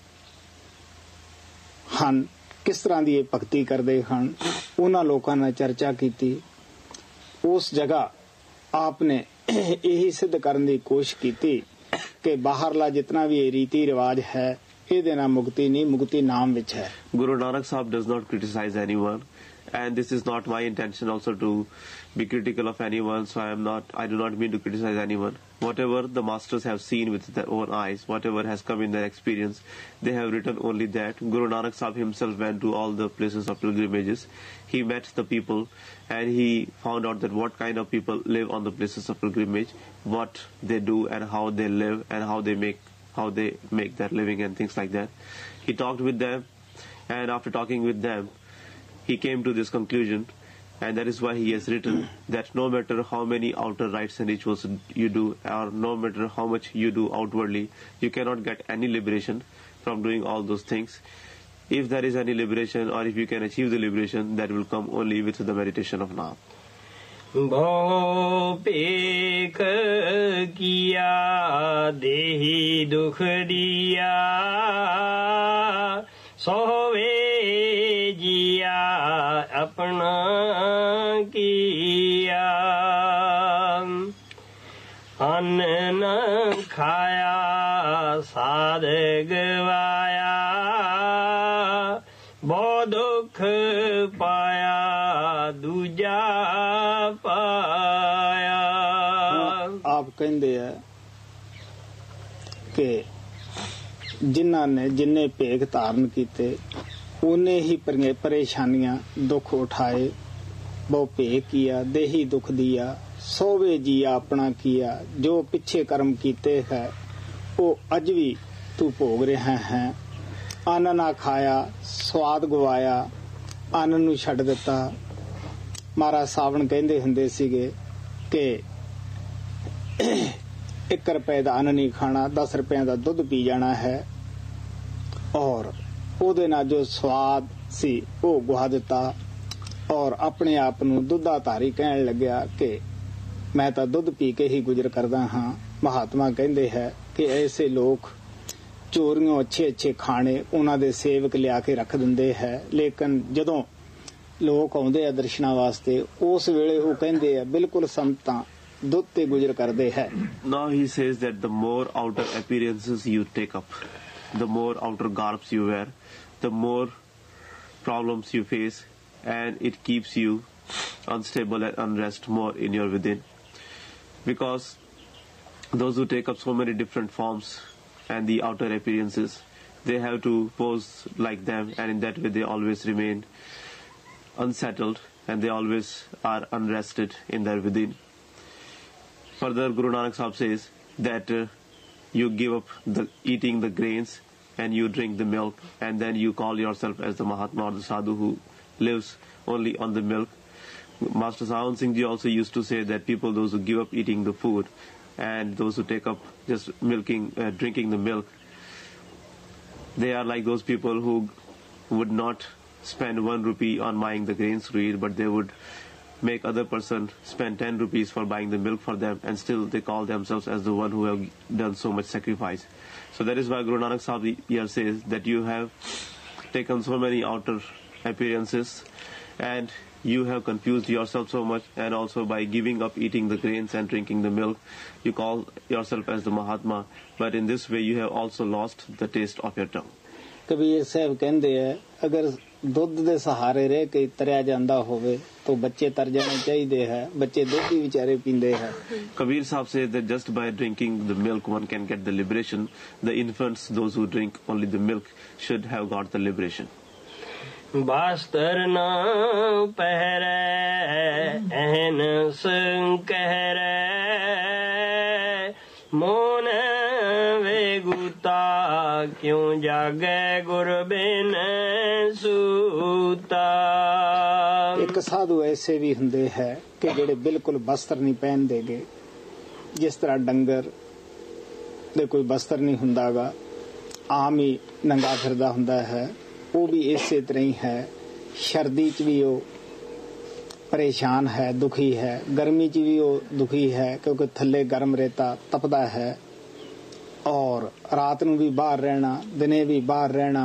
हैं, किस तरह की भगती करते हैं, उन्होंने लोगों ने चर्चा की। उस जगह आपने यही सिद्ध करने की कोशिश की कि बाहरला जितना भी रीति रिवाज है ये ना मुक्ति नहीं, मुक्ति नाम विच है। Guru Nanak Sahib does not criticize anyone, and this is not my intention also to be critical of anyone, so I do not mean to criticize anyone. Whatever the masters have seen with their own eyes, whatever has come in their experience, they have written only that. Guru Nanak Sahib himself went to all the places of pilgrimages. He met the people, and he found out that what kind of people live on the places of pilgrimage, what they do and how they live, and how they make their living and things like that. He talked with them, and after talking with them, he came to this conclusion, and that is why he has written that no matter how many outer rites and rituals you do, or no matter how much you do outwardly, you cannot get any liberation from doing all those things. If there is any liberation, or if you can achieve the liberation, that will come only with the meditation of Naam. भो पेख किया देहि दुख दिया, सोवे जिया अपना किया। स्वाद गवाया बहुत दुख पाया दूजा पाया। आप कहते हैं कि जिन्ने भेख धारण कीते उन्ने ही परेशानियां दुख उठाए। वो भेख किया देही दुख दिया, सोवे जिया अपना किया। जो पिछे कर्म कीते है वो अज भी तू भोग रहा है। अन्न ना खाया, स्वाद गवाया, अन्न नूं छड्ड दिता। महाराज सावण कहंदे हुंदे सीगे कि 1 रुपए का अन्न नहीं खाना, 10 रुपए का दुध पी जाना है। और ਉਹਦੇ ਨਾਲ जो स्वाद सी वो गुआ दिता और अपने आप ਨੂੰ ਦੁੱਧਾਧਾਰੀ ਕਹਿਣ ਲੱਗਿਆ कि मैं तो दुध पी के ही गुजर करदा हाँ। महात्मा कहते हैं कि ऐसे लोग चोरियों अच्छे खाने उन्हां दे सेवक लिया के रख दिंदे है, लेकिन जदों लोग आउंदे आ दर्शनां वास्ते उस वेले वो कहंदे आ बिल्कुल संतां दुध ते गुजर करदे है। Now he says that the more outer appearances you take up, the more outer garbs you wear, the more problems you face, and it keeps you unstable and unrest more in your within. Because those who take up so many different forms and the outer appearances, they have to pose like them, and in that way they always remain unsettled and they always are unrested in their within. Further, Guru Nanak Sahib says that you give up eating the grains and you drink the milk, and then you call yourself as the Mahatma or the Sadhu who lives only on the milk. Master Sawan Singh Ji also used to say that people, those who give up eating the food and those who take up just drinking the milk, they are like those people who would not spend 1 rupee on buying the grains to eat, but they would make other person spend 10 rupees for buying the milk for them, and still they call themselves as the one who have done so much sacrifice. So that is why Guru Nanak Sahib here says that you have taken so many outer appearances and you have confused yourself so much, and also by giving up eating the grains and drinking the milk, you call yourself as the Mahatma, but in this way you have also lost the taste of your tongue. Kabir साहब कहते हैं अगर दुध दे सहारे रह के तरिया जांदा होवे तो बच्चे तर जाने चाहिए है, बच्चे दुध ही बेचारे पींदे हैं। Kabir Sahib says that just by drinking the milk one can get the liberation. The infants, those who drink only the milk, should have got the liberation. बास्तर न पहरे एहन संकहरे मोन वेगुता क्यों जागे गुरबिन सूता। एक साधु ऐसे भी हुंदे है कि जेड़े बिल्कुल वस्त्र नहीं पहन देगे, जिस तरह डंगर दे कोई वस्त्र नहीं हुंदागा, आम ही नंगा फिरदा हुंदा है, वो भी इसे तरह ही है। सर्दी च भी वो परेशान है, दुखी है, गर्मी च भी वो दुखी है क्योंकि थल्ले गर्म रेता तपदा है, और रात नूं भी बाहर रहना, दिने भी बाहर रहना।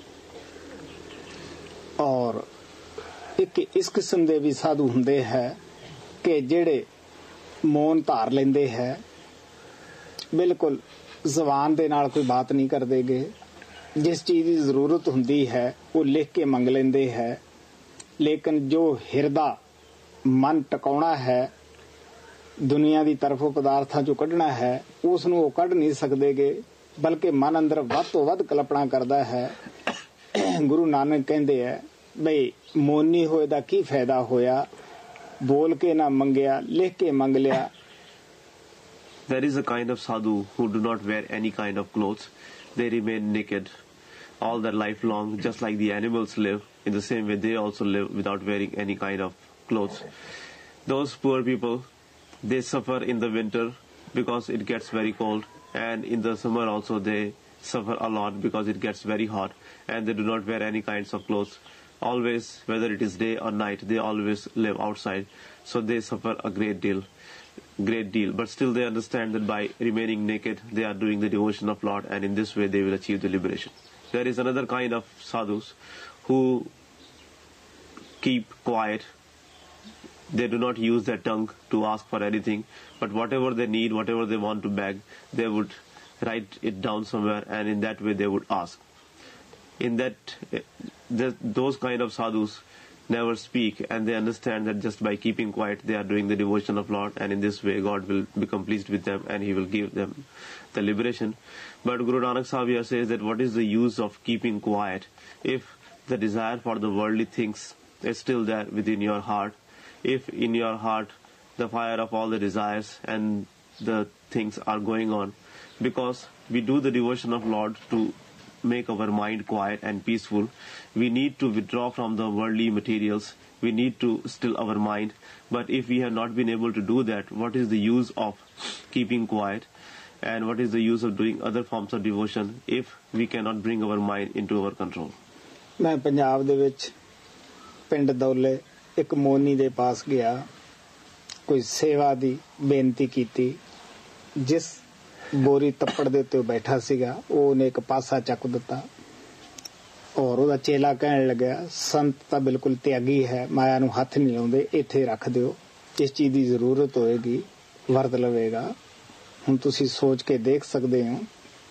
और एक इस किस्म दे भी साधु हुंदे है कि जेड़े मौन धार लेंदे है, बिल्कुल जबान दे नाल कोई बात नहीं कर देगे, जिस चीज की जरूरत हुंदी है वो लिख के मंग लेंदे है, लेकिन जो हिरदा मन टकाउणा है, दुनिया की तरफों पदार्थां चों कढना है, उस नूं वो कढ नहीं सकदेगे, बल्कि मन अंदर वध तो वध कल्पना करदा है। गुरु नानक कहंदे है बई मौनी होए दा की फायदा होया, बोल के ना मंगया लिख के मंग लिया। There is a kind of sadhu who do not wear any kind of clothes. They remain naked all their life long, just like the animals live. In the same way, they also live without wearing any kind of clothes. Those poor people, they suffer in the winter because it gets very cold, and in the summer also they suffer a lot because it gets very hot, and they do not wear any kinds of clothes. Always, whether it is day or night, they always live outside, so they suffer a great deal. But still they understand that by remaining naked, they are doing the devotion of Lord, and in this way they will achieve the liberation. There is another kind of sadhus who keep quiet. They do not use their tongue to ask for anything, but whatever they need, whatever they want to beg, they would write it down somewhere, and in that way they would ask. In that, those kind of sadhus never speak, and they understand that just by keeping quiet they are doing the devotion of Lord, and in this way God will become pleased with them and He will give them the liberation. But Guru Nanak Sahib here says that what is the use of keeping quiet if the desire for the worldly things is still there within your heart, if in your heart the fire of all the desires and the things are going on, because we do the devotion of Lord to make our mind quiet and peaceful. We need to withdraw from the worldly materials. We need to still our mind. But if we have not been able to do that, what is the use of keeping quiet? And what is the use of doing other forms of devotion if we cannot bring our mind into our control? ਮੈਂ ਪੰਜਾਬ ਦੇ ਵਿੱਚ ਪਿੰਡ ਦੌਲੇ ਇੱਕ ਮੋਨੀ ਦੇ ਪਾਸ ਗਿਆ, ਕੋਈ ਸੇਵਾ ਦੀ ਬੇਨਤੀ ਕੀਤੀ। ਜਿਸ ਬੋਰੀ ਤੱਪੜ ਦੇ ਉੱਤੇ ਬੈਠਾ ਸੀਗਾ ਉਹਨੇ ਇੱਕ ਪਾਸਾ ਚੱਕ ਦਿੱਤਾ ਔਰ ਉਹਦਾ ਚੇਲਾ ਕਹਿਣ ਲੱਗਿਆ, ਸੰਤ ਤਾਂ ਬਿਲਕੁਲ ਤਿਆਗੀ ਹੈ, ਮਾਇਆ ਨੂੰ ਹੱਥ ਨਹੀਂ ਲਾਉਂਦੇ, ਇੱਥੇ ਰੱਖ ਦਿਓ, ਇਸ ਚੀਜ਼ ਦੀ ਜ਼ਰੂਰਤ ਹੋਏਗੀ ਵਰਤ ਲਵੇਗਾ। ਹੁਣ ਤੁਸੀਂ ਸੋਚ ਕੇ ਦੇਖ ਸਕਦੇ ਹੋ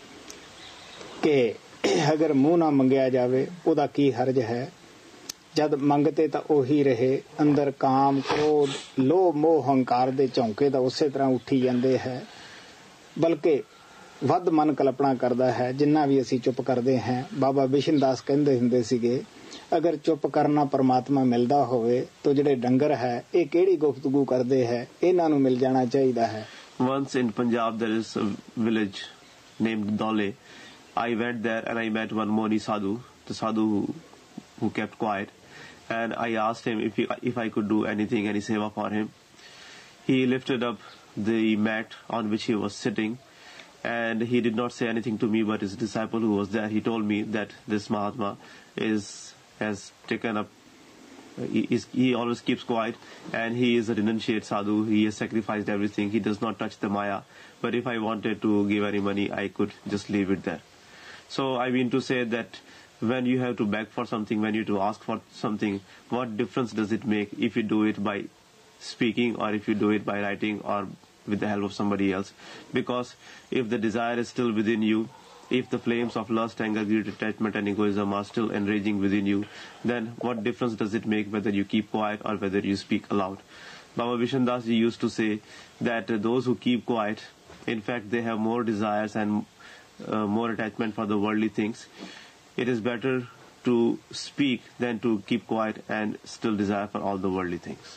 ਕਿ ਅਗਰ ਮੂੰਹ ਨਾ ਮੰਗਿਆ ਜਾਵੇ ਉਹਦਾ ਕੀ ਹਰਜ ਹੈ। ਜਦ ਮੰਗਤੇ ਤਾਂ ਉਹੀ ਰਹੇ, ਅੰਦਰ ਕਾਮ ਕ੍ਰੋਧ ਲੋਭ ਮੋਹ ਹੰਕਾਰ ਦੇ ਝੌਂਕੇ ਤਾਂ ਉਸੇ ਤਰ੍ਹਾਂ ਉੱਠੀ ਜਾਂਦੇ ਹੈ, ਬਲਕਿ ਵੱਧ ਮਨ ਕਲਪਨਾ ਕਰਦਾ ਹੈ। ਜਿੰਨਾ ਵੀ ਅਸੀਂ ਚੁੱਪ ਕਰਦੇ ਹਾਂ, ਬਾਬਾ ਬਿਸ਼ਨ ਦਾਸ ਕਹਿੰਦੇ ਹੁੰਦੇ ਸੀਗੇ, ਅਗਰ ਚੁੱਪ ਕਰਨਾ ਪਰਮਾਤਮਾ ਮਿਲਦਾ ਹੋਵੇ ਤਾਂ ਜਿਹੜੇ ਡੰਗਰ ਹੈ ਇਹ ਕਿਹੜੀ ਗੁਫ਼ਤਗੂ ਕਰਦੇ ਹੈ, ਇਹਨਾਂ ਨੂੰ ਮਿਲ ਜਾਣਾ ਚਾਹੀਦਾ ਹੈ। Once in Punjab there is a village named Dole. I went there and I met one Moni sadhu, the sadhu who kept quiet, and I asked him if I could do anything, any seva for him. He lifted up the mat on which he was sitting, and he did not say anything to me, but his disciple who was there, he told me that this Mahatma has taken up, he always keeps quiet, and he is a renunciate sadhu. He has sacrificed everything. He does not touch the Maya. But if I wanted to give any money, I could just leave it there. So I mean to say that when you have to beg for something, when you have to ask for something, what difference does it make if you do it by speaking or if you do it by writing or with the help of somebody else? Because if the desire is still within you, if the flames of lust, anger, greed, attachment and egoism are still enraging within you, then what difference does it make whether you keep quiet or whether you speak aloud? Baba Bishan Das ji used to say that those who keep quiet, in fact they have more desires and more attachment for the worldly things. It is better to speak than to keep quiet and still desire for all the worldly things.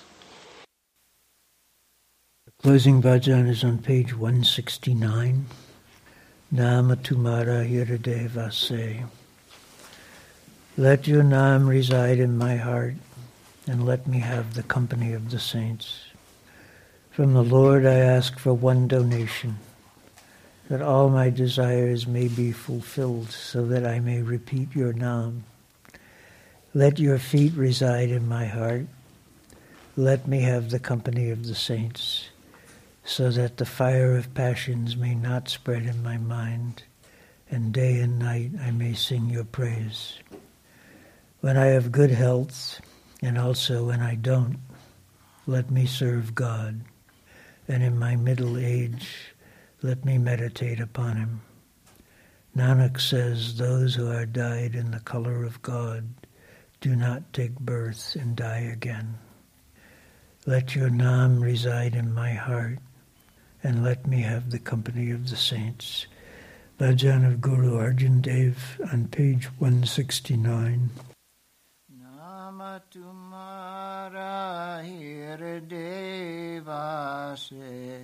The closing bhajan is on page 169. Nama Tumara Hriday Vase. Let your Naam reside in my heart, and let me have the company of the saints. From the Lord I ask for one donation, that all my desires may be fulfilled, so that I may repeat your Naam. Let your feet reside in my heart. Let me have the company of the saints, so that the fire of passions may not spread in my mind, and day and night I may sing your praise. When I have good health, and also when I don't, let me serve God, and in my middle age, let me meditate upon Him. Nanak says, those who are dyed in the color of God do not take birth and die again. Let your Naam reside in my heart, and let me have the company of the saints. Bhajan of Guru Arjan Dev on page 169. Nama Tumara Hriday Vase,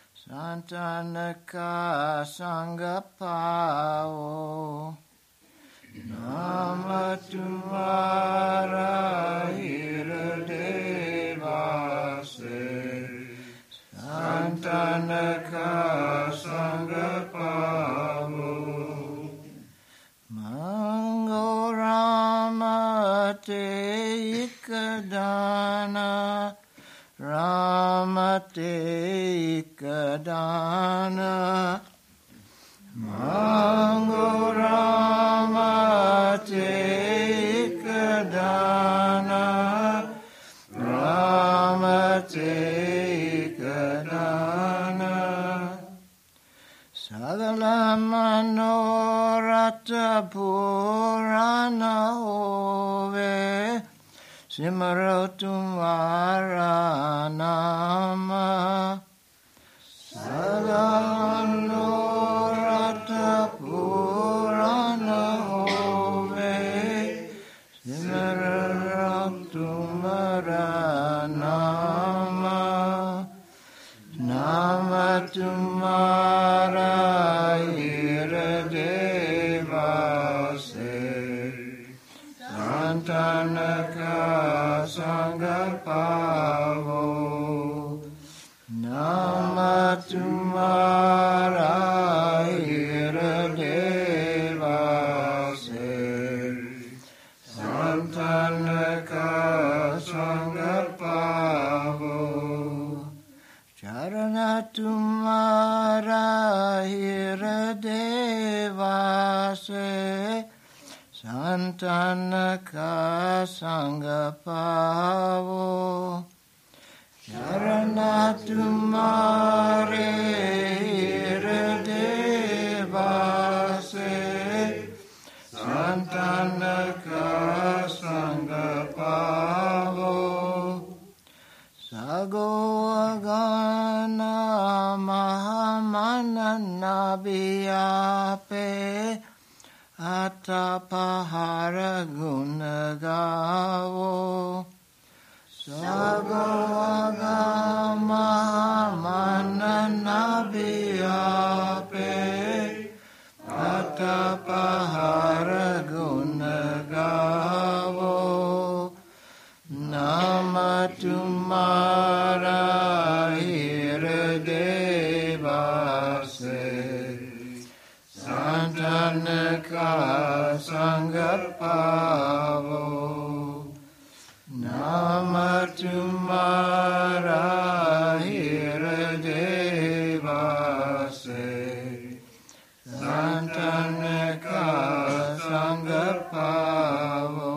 Santanaka Sangapao. Nama Tumara Hriday Vase, Santanaka Sangapao. Mango Ramate Ikadana, Ramate Ikadana. Mango Ramate Ikadana, Ramate Ikadana. Sagala Varanama Sadhanurata Purana Hove Simaratumara Nama Tumara Iradevase Santanaka Sangapavo Nama Tumara Iradevase Santanaka Sangapavo Charana Tumara Iradevase Santanaka Sangapavo Charana Tumare Iradevase Santanaka Sangapavo Sagoagana Mahamananabiyape Atapahara Gunagavo Sagoagana Mahamananabiyape Atapahara Gunagavo Nama Tumara Iradevase Santanaka Sangapavo Nama Tumara Iradevase Santanaka Sangapavo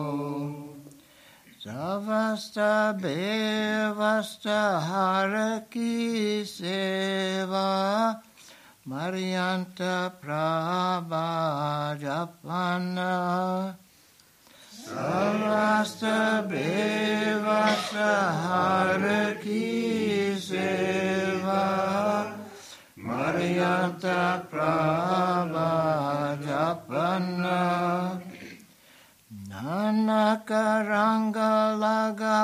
Savasta Bevasta Haraki Seva Marianta Prabha Japana Savasta Bevasta Haraki Seva Marianta Prabha Japana Nanakaranga laga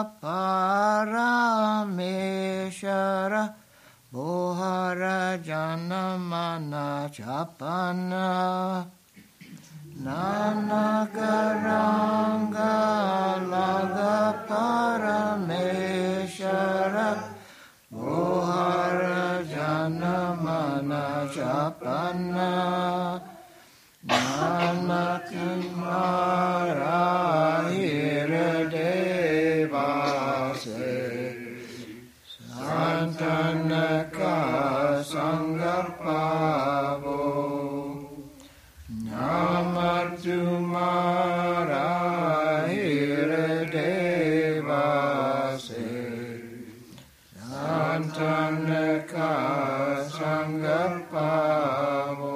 parameshara Bohara janamana chapana Nanakaranga laga parameshara Bohara janamana chapana Namakumara Iradevase Santanaka Sangapavo Namatumara Iradevase Santanaka Sangapavo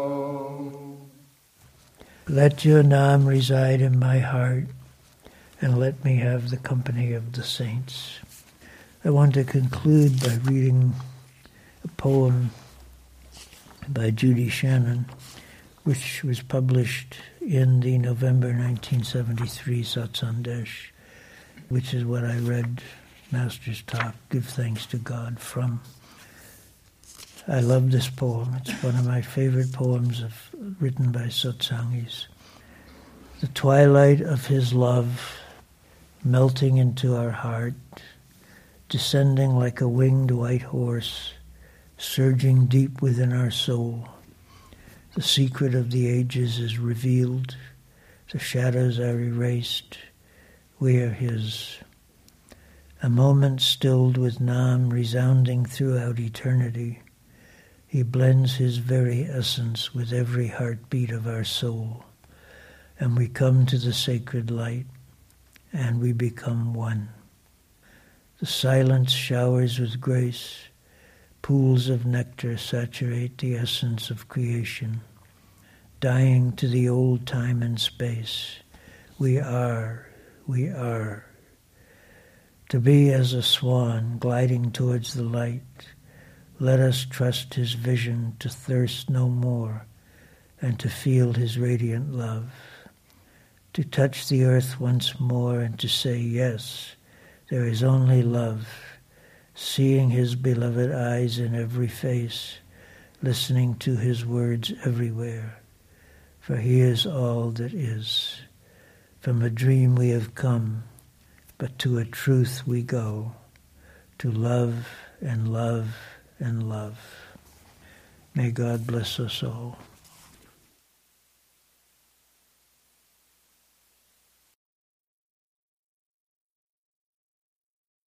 Let your Nam reside in my heart, and let me have the company of the saints. I want to conclude by reading a poem by Judy Shannon, which was published in the November 1973 Satsandesh, which is what I read Master's talk, Give Thanks to God, from. I love this poem. It's one of my favorite poems written by Satsangis. The twilight of his love, melting into our heart, descending like a winged white horse, surging deep within our soul. The secret of the ages is revealed. The shadows are erased. We are his. A moment stilled with Nam resounding throughout eternity. He blends his very essence with every heartbeat of our soul, and we come to the sacred light, and we become one. The silence showers with grace, pools of nectar saturate the essence of creation. Dying to the old time and space, we are. To be as a swan gliding towards the light, let us trust his vision to thirst no more and to feel his radiant love. To touch the earth once more and to say, yes, there is only love, seeing his beloved eyes in every face, listening to his words everywhere. For he is all that is. From a dream we have come, but to a truth we go, to love and love and love. May God bless us all.